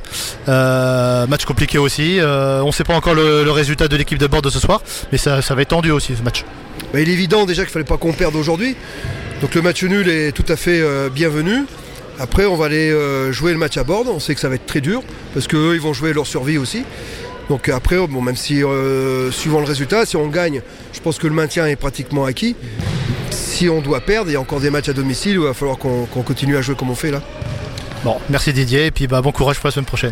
Euh, match compliqué aussi. Euh, on ne sait pas encore le, le résultat de l'équipe de Borde de ce soir, mais ça, ça va être tendu aussi ce match. Bah, il est évident déjà qu'il ne fallait pas qu'on perde aujourd'hui. Donc le match nul est tout à fait euh, bienvenu. Après, on va aller euh, jouer le match à Borde. On sait que ça va être très dur parce qu'eux, ils vont jouer leur survie aussi. Donc après, bon, même si, euh, suivant le résultat, si on gagne, je pense que le maintien est pratiquement acquis. Si on doit perdre, il y a encore des matchs à domicile où il va falloir qu'on, qu'on continue à jouer comme on fait là. Bon, merci Didier et puis bah, bon courage pour la semaine prochaine.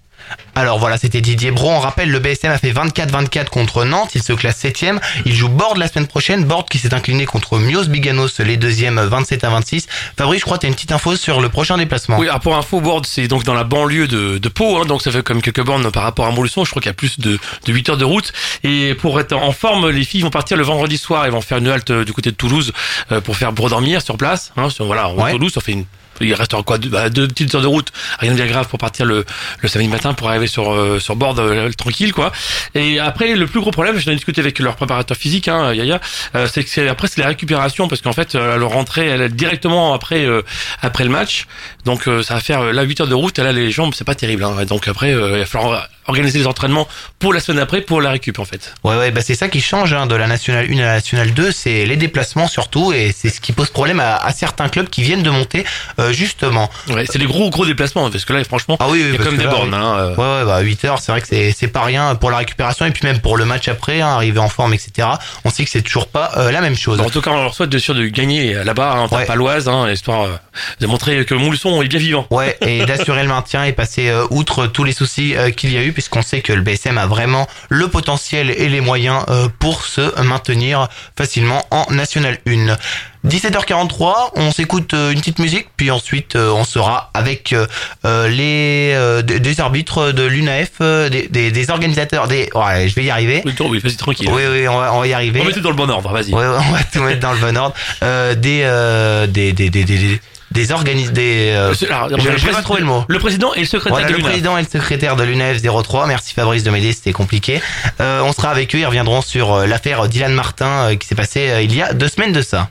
Alors voilà, c'était Didier Bro. On rappelle, le B S M a fait vingt-quatre vingt-quatre contre Nantes. Il se classe septième. Il joue Borde la semaine prochaine. Borde qui s'est incliné contre Mios Biganos, les deuxièmes, vingt-sept à vingt-six. Fabrice, je crois que tu as une petite info sur le prochain déplacement. Oui, alors pour info, Borde, c'est donc dans la banlieue de, de Pau. Hein, donc ça fait comme quelques bornes par rapport à Montluçon. Je crois qu'il y a plus de, de huit heures de route. Et pour être en forme, les filles vont partir le vendredi soir. Elles vont faire une halte du côté de Toulouse euh, pour faire Brodormir sur place. Hein, sur, voilà, en ouais. Toulouse, ça fait une... Il reste quoi deux, bah, deux petites heures de route, rien de bien grave pour partir le, le samedi matin pour arriver sur euh, sur Borde euh, tranquille quoi. Et après le plus gros problème, j'en ai discuté avec leur préparateur physique, hein, Yaya, euh, c'est que c'est, après c'est la récupération parce qu'en fait euh, leur rentrée elle est directement après euh, après le match, donc euh, ça va faire euh, là huit heures de route et là les jambes c'est pas terrible. Hein, donc après euh, il va falloir organiser les entraînements pour la semaine après pour la récup en fait. Ouais ouais bah c'est ça qui change hein, de la Nationale un à la Nationale deux, c'est les déplacements surtout et c'est ce qui pose problème à, à certains clubs qui viennent de monter. Euh, Justement. Ouais, c'est des gros gros déplacements parce que là franchement, ah oui, oui, il y a comme des là, bornes. Hein, euh... Ouais, ouais, bah huit heures, c'est vrai que c'est c'est pas rien pour la récupération et puis même pour le match après, hein, arriver en forme, et cetera. On sait que c'est toujours pas euh, la même chose. En tout cas, on leur souhaite de sûr de gagner là-bas, hein, en ouais. Paloise, hein, histoire euh, de montrer que Montluçon est bien vivant. Ouais, et d'assurer le maintien et passer euh, outre tous les soucis euh, qu'il y a eu, puisqu'on sait que le B S M a vraiment le potentiel et les moyens euh, pour se maintenir facilement en National un. dix-sept heures quarante-trois, on s'écoute euh, une petite musique, puis ensuite euh, on sera avec euh, les euh, des, des arbitres de l'U N A F, euh, des, des, des organisateurs, des. Ouais, je vais y arriver. Oui, oui, vas-y tranquille. Oui, oui, on va, on va y arriver. On va mettre dans le bon ordre, vas-y. Ouais, on va tout mettre dans le bon ordre. Euh, des, euh, des, des, des, des, des des organismes, des, euh, alors, je vais pas trouver le mot. Le président et le secrétaire voilà, de l'U N A F. Le président et le secrétaire de l'U N A F zéro trois. Merci Fabrice de m'aider, c'était compliqué. Euh, on sera avec eux, ils reviendront sur euh, l'affaire Dylan Martin euh, qui s'est passée euh, il y a deux semaines de ça.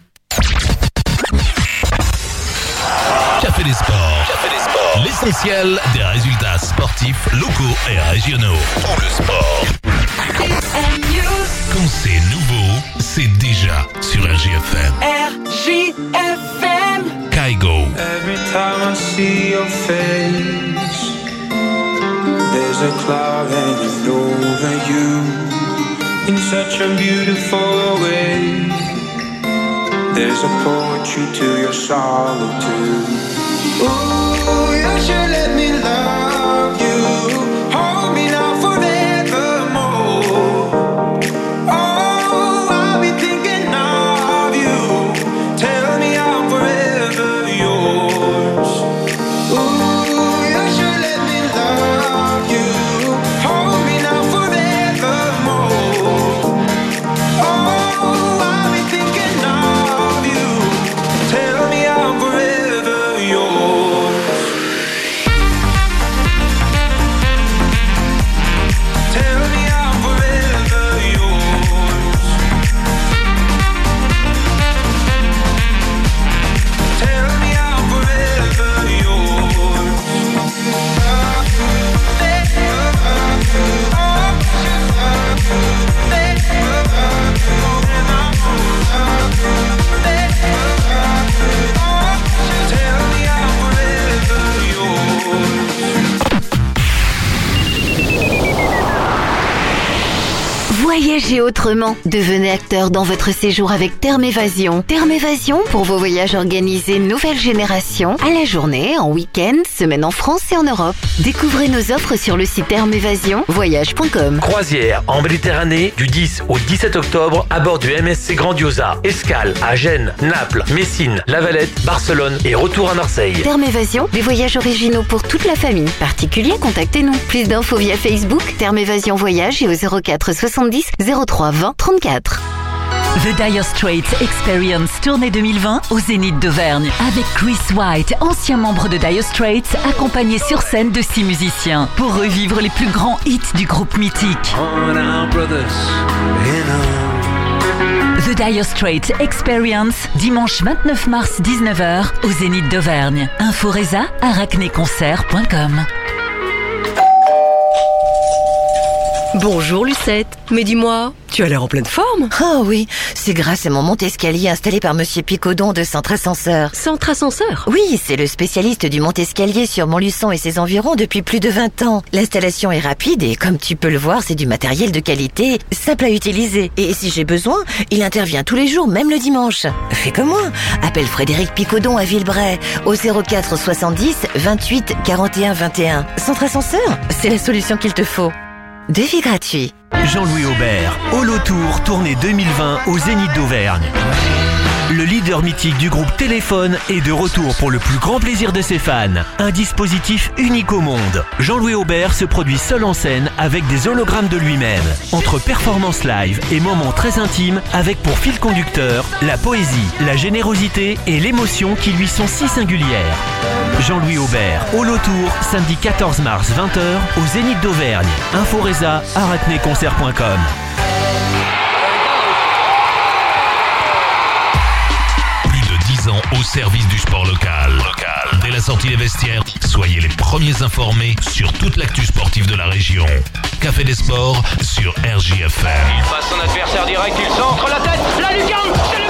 Café des sports. Café des sports. L'essentiel des résultats sportifs locaux et régionaux. Tout le sport. Quand c'est nouveau, c'est déjà sur R J F M. R J F M. Kaigo. Every time I see your face, there's a cloud hanging over you. in such a beautiful way. There's a poetry to your solitude. Ooh, you should let me love you. Hold me now forevermore. Oh, I'll be thinking of you. Tell me I'm forever yours. Ooh, you should let me love you. Hold me now forevermore. Oh, I'll be thinking of you. Tell me I'm forever yours. Tell me I'm forever yours. Tell me I'm forever yours. Tell me I'm forever yours. Voyagez autrement. Devenez acteur dans votre séjour avec Terme Évasion. Terme Évasion pour vos voyages organisés nouvelle génération, à la journée, en week-end, semaine en France et en Europe. Découvrez nos offres sur le site terme évasion voyage point com. Croisière en Méditerranée du dix au dix-sept octobre à bord du M S C Grandiosa. Escale à Gênes, Naples, Messine, La Valette, Barcelone et retour à Marseille. Terme Évasion, des voyages originaux pour toute la famille. Particuliers, contactez-nous. Plus d'infos via Facebook, Terme Évasion Voyage et au zéro quatre soixante-dix zéro trois vingt trente-quatre. The Dire Straits Experience Tournée deux mille vingt au Zénith d'Auvergne avec Chris White, ancien membre de Dire Straits, accompagné sur scène de six musiciens pour revivre les plus grands hits du groupe mythique. The Dire Straits Experience, dimanche vingt-neuf mars dix-neuf heures au Zénith d'Auvergne. Info Reza, arachné concert point com. Bonjour Lucette, mais dis-moi, tu as l'air en pleine forme. Oh oui, c'est grâce à mon monte-escalier installé par Monsieur Picodon de Centre Ascenseur. Centre Ascenseur? Oui, c'est le spécialiste du monte-escalier sur Montluçon et ses environs depuis plus de vingt ans. L'installation est rapide et comme tu peux le voir, c'est du matériel de qualité, simple à utiliser. Et si j'ai besoin, il intervient tous les jours, même le dimanche. Fais comme moi, appelle Frédéric Picodon à Villebray au zéro quatre soixante-dix vingt-huit quarante et un vingt et un. Centre Ascenseur, c'est la solution qu'il te faut. Devis gratuit. Jean-Louis Aubert, Holo Tour, tournée deux mille vingt au Zénith d'Auvergne. Le leader mythique du groupe Téléphone est de retour pour le plus grand plaisir de ses fans. Un dispositif unique au monde. Jean-Louis Aubert se produit seul en scène avec des hologrammes de lui-même. Entre performances live et moments très intimes, avec pour fil conducteur la poésie, la générosité et l'émotion qui lui sont si singulières. Jean-Louis Aubert, Holo Tour, samedi quatorze mars vingt heures au Zénith d'Auvergne. Info Reza, arachné concert point com. Au service du sport local. local. Dès la sortie des vestiaires, soyez les premiers informés sur toute l'actu sportive de la région. Café des Sports sur R J F M. Il passe son adversaire direct, il centre la tête, la lucarne, c'est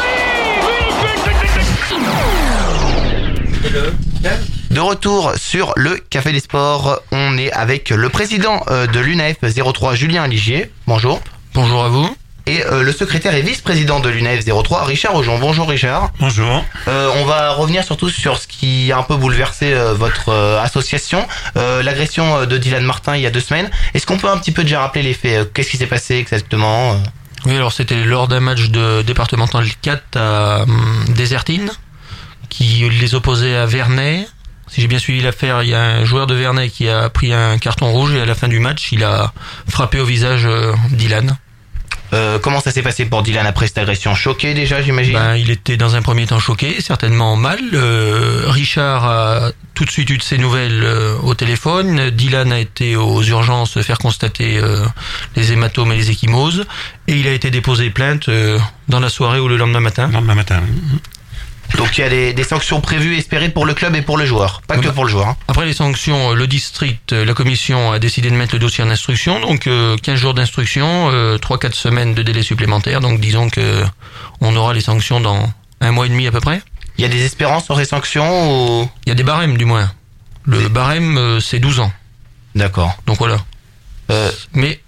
le but, oui, but, but, but. De retour sur le Café des Sports, on est avec le président de l'U N A F zéro trois, Julien Ligier. Bonjour. Bonjour à vous. Et euh, le secrétaire et vice-président de l'U N A F zéro trois, Richard Aujon. Bonjour Richard. Bonjour. Euh, on va revenir surtout sur ce qui a un peu bouleversé euh, votre euh, association, euh, l'agression de Dylan Martin il y a deux semaines. Est-ce qu'on peut un petit peu déjà rappeler les faits? Qu'est-ce qui s'est passé exactement? Oui, alors c'était lors d'un match de départemental quatre à hum, Désertine, qui les opposait à Vernet. Si j'ai bien suivi l'affaire, il y a un joueur de Vernet qui a pris un carton rouge et à la fin du match, il a frappé au visage euh, Dylan. Euh, comment ça s'est passé pour Dylan après cette agression? Choqué déjà, j'imagine? Ben, il était dans un premier temps choqué, certainement mal. Euh, Richard a tout de suite eu de ses nouvelles euh, au téléphone. Dylan a été aux urgences faire constater euh, les hématomes et les ecchymoses. Et il a été déposé plainte euh, dans la soirée ou le lendemain matin. Le lendemain matin, oui. Donc il y a des, des sanctions prévues, espérées pour le club et pour le joueur, pas que pour le joueur. Hein. Après les sanctions, le district, la commission a décidé de mettre le dossier en instruction, donc euh, quinze jours d'instruction, euh, trois quatre semaines de délai supplémentaire, donc disons que on aura les sanctions dans un mois et demi à peu près. Il y a des espérances sur ces sanctions ou... Il y a des barèmes du moins. Le des... barème euh, c'est douze ans. D'accord. Donc voilà. Euh... Mais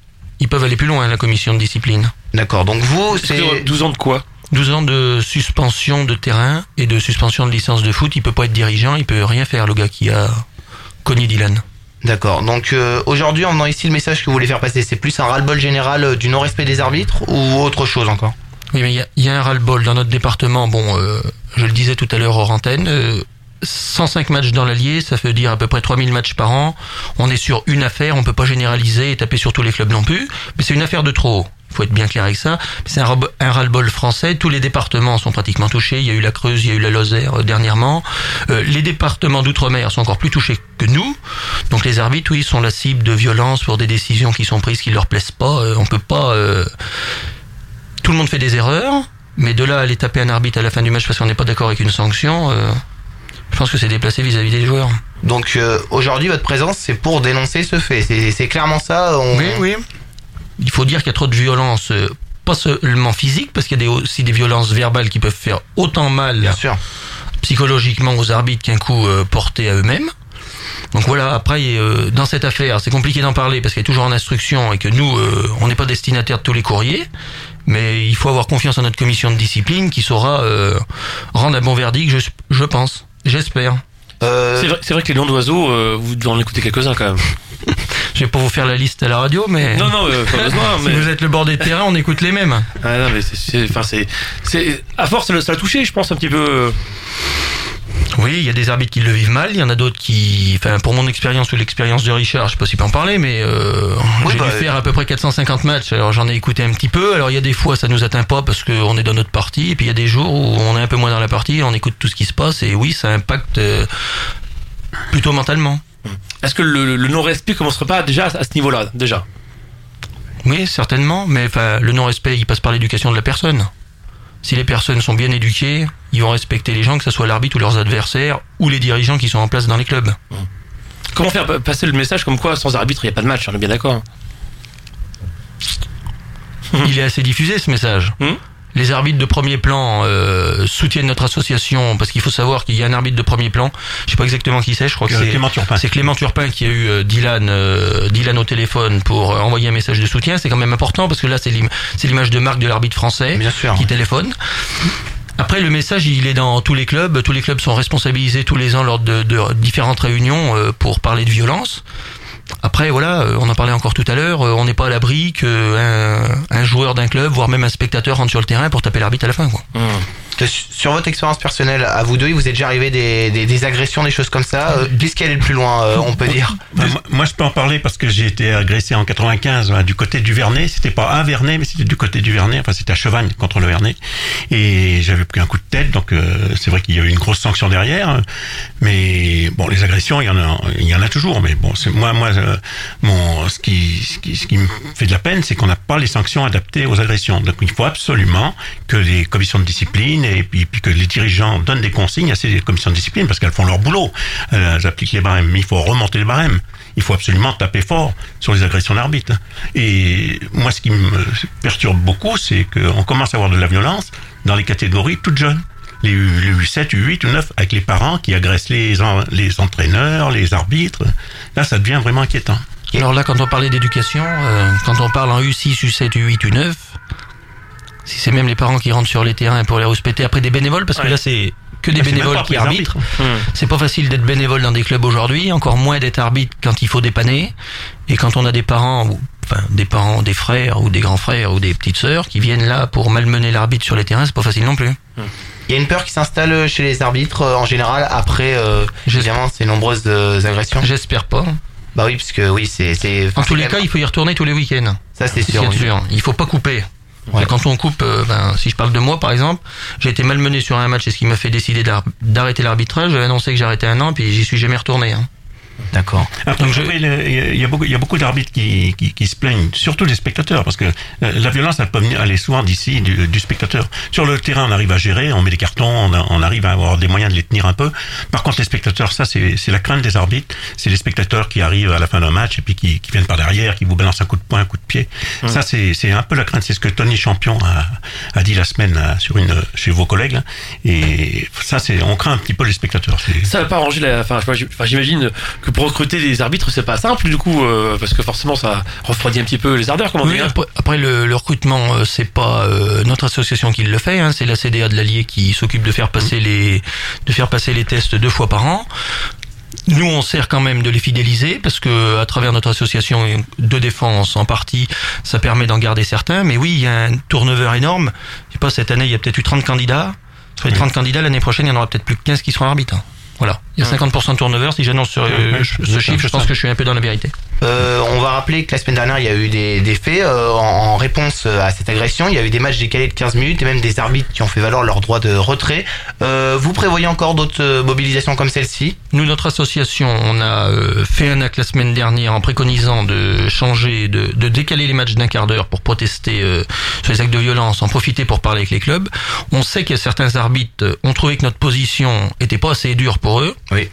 ils peuvent aller plus loin, la commission de discipline. D'accord, donc vous, c'est... douze ans de quoi ? douze ans de suspension de terrain et de suspension de licence de foot. Il peut pas être dirigeant, il peut rien faire, le gars qui a cogné Dylan. D'accord, donc euh, aujourd'hui, en venant ici, le message que vous voulez faire passer, c'est plus un ras-le-bol général euh, du non-respect des arbitres ou autre chose encore ? Oui, mais il y, y a un ras-le-bol dans notre département. Bon, euh, je le disais tout à l'heure hors antenne, euh, cent cinq matchs dans l'Allier, ça veut dire à peu près trois mille matchs par an. On est sur une affaire, on peut pas généraliser et taper sur tous les clubs non plus, mais c'est une affaire de trop. Il faut être bien clair avec ça. C'est un, un ras-le-bol français. Tous les départements sont pratiquement touchés. Il y a eu la Creuse, il y a eu la Lozère euh, dernièrement. Euh, les départements d'outre-mer sont encore plus touchés que nous. Donc les arbitres, oui, sont la cible de violence pour des décisions qui sont prises qui leur plaisent pas. Euh, on peut pas... Euh... Tout le monde fait des erreurs, mais de là à aller taper un arbitre à la fin du match parce qu'on n'est pas d'accord avec une sanction, euh, je pense que c'est déplacé vis-à-vis des joueurs. Donc euh, aujourd'hui, votre présence, c'est pour dénoncer ce fait. C'est, c'est clairement ça. On... Oui, oui. Il faut dire qu'il y a trop de violence, euh, pas seulement physique, parce qu'il y a des, aussi des violences verbales qui peuvent faire autant mal Bien sûr. psychologiquement aux arbitres qu'un coup euh, porté à eux-mêmes. Donc voilà, après, euh, dans cette affaire, c'est compliqué d'en parler parce qu'elle est toujours en instruction et que nous, euh, on n'est pas destinataire de tous les courriers, mais il faut avoir confiance en notre commission de discipline qui saura euh, rendre un bon verdict, je, je pense, j'espère. Euh... C'est, vrai, c'est vrai que les noms d'oiseaux, euh, vous devez en écouter quelques-uns quand même. Je vais pas vous faire la liste à la radio, mais... Non, non, euh, pas besoin, si mais... vous êtes le bord des terrains, on écoute les mêmes. Ah non, mais c'est... c'est, enfin, c'est, c'est à force, ça l'a touché, je pense, un petit peu... Oui, il y a des arbitres qui le vivent mal, il y en a d'autres qui... Enfin, pour mon expérience ou l'expérience de Richard, je sais pas s'il peut en parler, mais euh, oui, j'ai bah, dû faire à peu près quatre cent cinquante matchs, alors j'en ai écouté un petit peu. Alors il y a des fois, ça nous atteint pas parce qu'on est dans notre partie, et puis il y a des jours où on est un peu moins dans la partie, on écoute tout ce qui se passe, et oui, ça impacte euh, plutôt mentalement. Est-ce que le, le non-respect commencerait pas déjà à ce niveau-là, déjà ? Oui, certainement, mais enfin, le non-respect, il passe par l'éducation de la personne. Si les personnes sont bien éduquées, ils vont respecter les gens, que ce soit l'arbitre ou leurs adversaires, ou les dirigeants qui sont en place dans les clubs. Comment faire passer le message comme quoi, sans arbitre, il n'y a pas de match, on est bien d'accord ? Il est assez diffusé, ce message. Hum Les arbitres de premier plan euh, soutiennent notre association parce qu'il faut savoir qu'il y a un arbitre de premier plan. Je sais pas exactement qui c'est. Je crois que c'est Clément Turpin. C'est Clément Turpin qui a eu euh, Dylan, euh, Dylan au téléphone pour euh, envoyer un message de soutien. C'est quand même important parce que là c'est, l'im- c'est l'image de marque de l'arbitre français Bien sûr. qui téléphone. Après, le message, il est dans tous les clubs. Tous les clubs sont responsabilisés tous les ans lors de, de différentes réunions euh, pour parler de violence. Après, voilà, on en parlait encore tout à l'heure, on n'est pas à l'abri qu'un un joueur d'un club, voire même un spectateur rentre sur le terrain pour taper l'arbitre à la fin, quoi. Mmh. Sur votre expérience personnelle, à vous deux, il vous est déjà arrivé des, des, des agressions, des choses comme ça, euh, puisqu'elle est le plus loin, euh, on peut dire. Bah, moi, moi, je peux en parler parce que j'ai été agressé en quatre-vingt-quinze là, du côté du Vernet. C'était pas à Vernet, mais c'était du côté du Vernet. Enfin, c'était à Chevagne contre le Vernet. Et j'avais pris un coup de tête, donc euh, c'est vrai qu'il y a eu une grosse sanction derrière. Mais bon, les agressions, il y en a, il y en a toujours. Mais bon, c'est moi, moi, euh, mon, ce qui, ce qui, ce qui me fait de la peine, c'est qu'on n'a pas les sanctions adaptées aux agressions. Donc, il faut absolument que les commissions de discipline et puis, puis que les dirigeants donnent des consignes à ces commissions de discipline parce qu'elles font leur boulot. Elles appliquent les barèmes. Mais il faut remonter les barèmes. Il faut absolument taper fort sur les agressions d'arbitres. Et moi, ce qui me perturbe beaucoup, c'est qu'on commence à avoir de la violence dans les catégories toutes jeunes. Les U, les U sept, U huit, U neuf, avec les parents qui agressent les, les entraîneurs, les arbitres. Là, ça devient vraiment inquiétant. Alors là, quand on parlait d'éducation, euh, quand on parle en U six, U sept, U huit, U neuf, si c'est même les parents qui rentrent sur les terrains pour les respecter, après des bénévoles, parce que ouais. là, c'est que des ouais, bénévoles qui arbitrent. Mmh. C'est pas facile d'être bénévole dans des clubs aujourd'hui, encore moins d'être arbitre quand il faut dépanner. Et quand on a des parents, ou, enfin, des parents, des frères, ou des grands frères, ou des petites sœurs, qui viennent là pour malmener l'arbitre sur les terrains, c'est pas facile non plus. Mmh. Il y a une peur qui s'installe chez les arbitres en général après euh, évidemment ces nombreuses euh, agressions. J'espère pas. Bah oui, parce que oui, c'est. c'est en tous les cas, il faut y retourner tous les week-ends. Ça, c'est sûr. C'est oui. sûr. Il faut pas couper. Ouais. Quand on coupe, euh, ben, si je parle de moi par exemple, j'ai été malmené sur un match et ce qui m'a fait décider d'ar- d'arrêter l'arbitrage. J'avais annoncé que j'arrêtais un an, puis j'y suis jamais retourné. Hein. D'accord. Après, Donc, je... il y a beaucoup, il y a beaucoup d'arbitres qui, qui, qui se plaignent, surtout les spectateurs, parce que la violence, elle peut venir, aller souvent d'ici, du, du spectateur. Sur le terrain, on arrive à gérer, on met des cartons, on, a, on arrive à avoir des moyens de les tenir un peu. Par contre, les spectateurs, ça, c'est, c'est la crainte des arbitres. C'est les spectateurs qui arrivent à la fin d'un match et puis qui, qui viennent par derrière, qui vous balancent un coup de poing, un coup de pied. Mmh. Ça, c'est, c'est un peu la crainte. C'est ce que Tony Champion a, a dit la semaine là, sur une, chez vos collègues. Là. Et ça, c'est, on craint un petit peu les spectateurs. C'est... Ça va pas arranger la, enfin, j'imagine que pour recruter des arbitres, c'est pas simple du coup, euh, parce que forcément ça refroidit un petit peu les ardeurs, comment oui, dire. Après, après le, le recrutement, euh, c'est pas euh, notre association qui le fait, hein, c'est la C D A de l'Allier qui s'occupe de faire passer les de faire passer les tests deux fois par an. Nous, on sert quand même de les fidéliser parce que à travers notre association de défense, en partie, ça permet d'en garder certains. Mais oui, il y a un turnover énorme. Je sais pas, cette année, il y a peut-être eu trente candidats. Sur les trente oui. candidats, l'année prochaine, il y en aura peut-être plus que quinze qui seront arbitres. Voilà. Il y a cinquante pour cent de turnover. Si j'annonce ce, euh, ce chiffre, je pense que je suis un peu dans la vérité. Euh, on va rappeler que la semaine dernière, il y a eu des, des faits euh, en, en réponse à cette agression. Il y a eu des matchs décalés de quinze minutes et même des arbitres qui ont fait valoir leur droit de retrait. Euh, vous prévoyez encore d'autres mobilisations comme celle-ci ? Nous, notre association, on a euh, fait un acte la semaine dernière en préconisant de changer, de, de décaler les matchs d'un quart d'heure pour protester euh, sur les actes de violence, en profiter pour parler avec les clubs. On sait que certains arbitres ont trouvé que notre position était pas assez dure pour eux. Oui.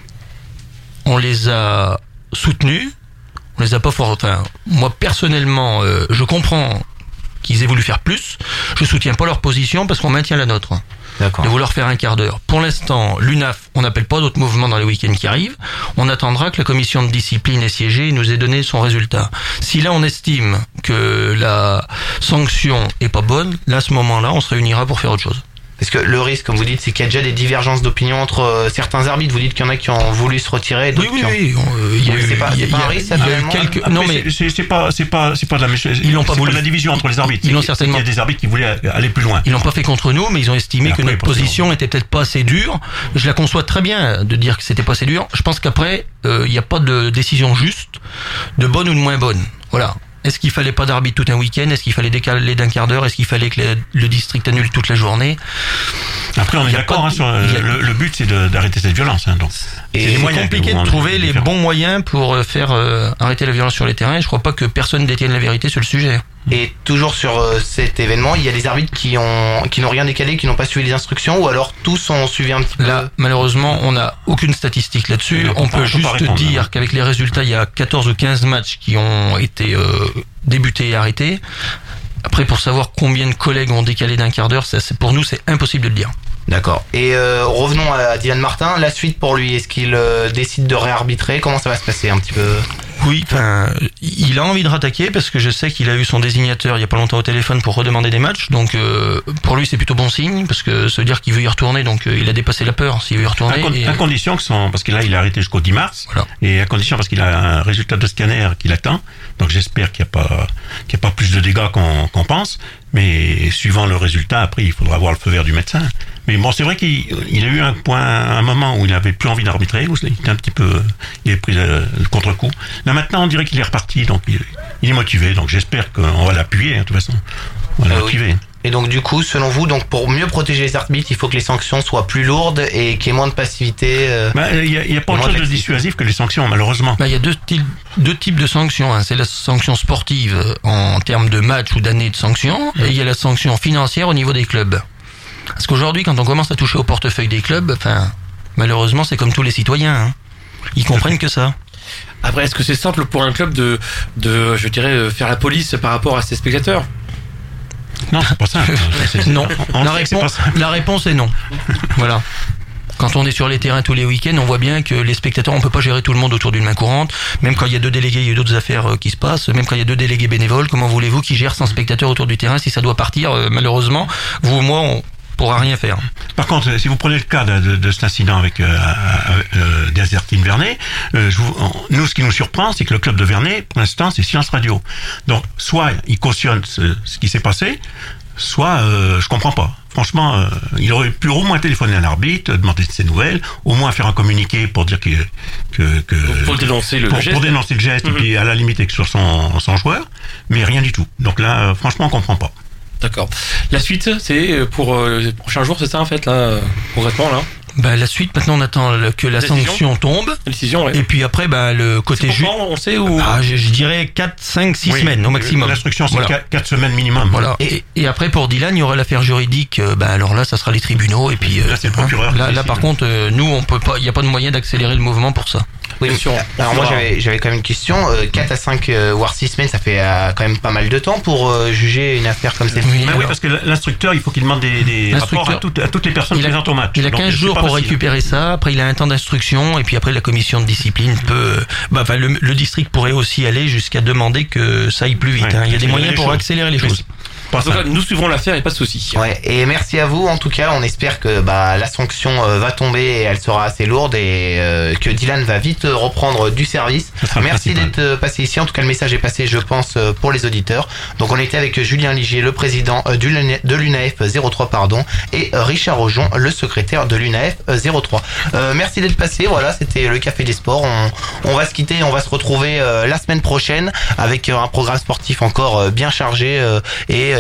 On les a soutenus. On les a pas fort. Enfin, moi personnellement, euh, je comprends qu'ils aient voulu faire plus. Je soutiens pas leur position parce qu'on maintient la nôtre. D'accord. De vouloir faire un quart d'heure. Pour l'instant, l'U N A F, on n'appelle pas d'autres mouvements dans les week-ends qui arrivent. On attendra que la commission de discipline ait siégé et nous ait donné son résultat. Si là on estime que la sanction est pas bonne, là à ce moment-là, on se réunira pour faire autre chose. Parce que le risque, comme vous dites, c'est qu'il y a déjà des divergences d'opinion entre euh, certains arbitres. Vous dites qu'il y en a qui ont voulu se retirer. Oui, oui, oui. Euh, il y a eu, c'est pas, c'est pas un risque, ça, finalement. Quelques... Après, non, mais c'est, c'est pas, c'est pas, c'est pas de la méchante. Ils n'ont pas voulu. Pas de la division entre les arbitres. Ils l'ont certainement. Il y a des arbitres qui voulaient aller plus loin. Ils l'ont pas fait contre nous, mais ils ont estimé que notre position était peut-être pas assez dure. Je la conçois très bien de dire que c'était pas assez dur. Je pense qu'après, euh, il n'y a pas de décision juste, de bonne ou de moins bonne. Voilà. Est-ce qu'il fallait pas d'arbitre tout un week-end ? Est-ce qu'il fallait décaler d'un quart d'heure ? Est-ce qu'il fallait que le, le district annule toute la journée ? Après, on est d'accord, hein, sur, a... le, le but c'est de, d'arrêter cette violence. Hein, donc. Et c'est, c'est compliqué de trouver les bons moyens pour faire euh, arrêter la violence sur les terrains. Je crois pas que personne détienne la vérité sur le sujet. Et toujours sur euh, cet événement, il y a des arbitres qui ont qui n'ont rien décalé, qui n'ont pas suivi les instructions, ou alors tous ont suivi un petit peu. Là, malheureusement, on n'a aucune statistique là-dessus. On, on peut juste dire hein. qu'avec les résultats, il y a quatorze ou quinze matchs qui ont été euh, débutés et arrêtés. Après, pour savoir combien de collègues ont décalé d'un quart d'heure, ça, c'est, pour nous, c'est impossible de le dire. D'accord. Et euh, revenons à Dylan Martin. La suite pour lui, est-ce qu'il euh, décide de réarbitrer ? Comment ça va se passer un petit peu ? Oui, enfin, il a envie de rattaquer parce que je sais qu'il a eu son désignateur il y a pas longtemps au téléphone pour redemander des matchs. Donc euh, pour lui, c'est plutôt bon signe parce que ça veut dire qu'il veut y retourner. Donc euh, il a dépassé la peur s'il veut y retourner. À, con- et... à condition que son, parce que là il a arrêté jusqu'au dix mars. Voilà. Et à condition parce qu'il a un résultat de scanner qu'il attend. Donc j'espère qu'il n'y a pas qu'il y a pas plus de dégâts qu'on, qu'on pense. Mais suivant le résultat, après il faudra avoir le feu vert du médecin. Mais bon, c'est vrai qu'il il a eu un point, un moment où il avait plus envie d'arbitrer, où il était un petit peu, il a pris le, le contre-coup. Là maintenant, on dirait qu'il est reparti, donc il, il est motivé. Donc j'espère qu'on va l'appuyer, hein, de toute façon. On va euh, l'appuyer. Oui. Et donc du coup, selon vous, donc pour mieux protéger les arbitres, il faut que les sanctions soient plus lourdes et qu'il y ait moins de passivité. Euh, bah, il y a, il y a pas autre chose de dissuasif que les sanctions, malheureusement. Bah, il y a deux types, deux types de sanctions. Hein. C'est la sanction sportive en termes de match ou d'année de sanctions, mmh. et il y a la sanction financière au niveau des clubs. Parce qu'aujourd'hui, quand on commence à toucher au portefeuille des clubs, enfin, malheureusement, c'est comme tous les citoyens. Hein. Ils comprennent que ça. Après, est-ce que c'est simple pour un club de, de, je dirais, faire la police par rapport à ses spectateurs ? Non, c'est pas ça. C'est, c'est, non. On, on la, réponse, la réponse est non. Voilà. Quand on est sur les terrains tous les week-ends, on voit bien que les spectateurs, on peut pas gérer tout le monde autour d'une main courante. Même quand il y a deux délégués, il y a d'autres affaires qui se passent. Même quand il y a deux délégués bénévoles, comment voulez-vous qu'ils gèrent cent spectateurs autour du terrain si ça doit partir ? Malheureusement, vous ou moi, on pourra rien faire. Par contre, si vous prenez le cas de, de, de cet incident avec euh, euh, Désertine Vernet, euh, je vous, nous, ce qui nous surprend, c'est que le club de Vernet, pour l'instant, c'est silence radio. Donc, soit il cautionne ce, ce qui s'est passé, soit euh, je comprends pas. Franchement, euh, il aurait pu au moins téléphoner à l'arbitre, demander de ses nouvelles, au moins faire un communiqué pour dire que... que, que pour dénoncer le pour, geste. Pour dénoncer le geste, mm-hmm. et puis à la limite exclure son, son joueur, mais rien du tout. Donc là, euh, franchement, on comprend pas. D'accord. La suite, c'est pour euh, les prochains jours, c'est ça en fait, là, concrètement, là ? Bah, la suite, maintenant, on attend que la, la sanction tombe. La décision, ouais. Et puis après, bah, le côté juge. On sait où. Ah, je, je dirais quatre, cinq, six oui, semaines au maximum. L'instruction, c'est voilà. quatre semaines minimum. Voilà. Et, et après, pour Dylan, il y aura l'affaire juridique. Bah, alors là, ça sera les tribunaux. Et puis, là, c'est le procureur. Là, là, par contre, euh, nous, on peut pas, il n'y a pas de moyen d'accélérer le mouvement pour ça. Oui, bien sûr. Alors moi j'avais j'avais quand même une question. Euh, quatre à cinq euh, voire six semaines, ça fait euh, quand même pas mal de temps pour euh, juger une affaire comme celle-ci. Oui, bah oui, parce que l'instructeur, il faut qu'il demande des, des rapports à toutes, à toutes les personnes il a, présentes au match. Il a Donc, quinze c'est jours pas pour facile. récupérer ça. Après, il a un temps d'instruction et puis après, la commission de discipline peut. Bah, enfin, le, le district pourrait aussi aller jusqu'à demander que ça aille plus vite. Ouais, hein. Il y a des moyens les pour choses. accélérer les Oui. choses. En tout cas, nous suivrons l'affaire et pas de souci. Ouais, et merci à vous. En tout cas, on espère que bah, la sanction euh, va tomber et elle sera assez lourde et euh, que Dylan va vite euh, reprendre du service. Merci d'être euh, passé ici. En tout cas, le message est passé, je pense, euh, pour les auditeurs. Donc, on était avec Julien Ligier, le président euh, du, de l'U N A F zéro trois, pardon, et euh, Richard Aujon, le secrétaire de l'U N A F euh, zéro trois. Euh, merci d'être passé. Voilà, c'était le Café des Sports. On, on va se quitter, on va se retrouver euh, la semaine prochaine avec euh, un programme sportif encore euh, bien chargé euh, et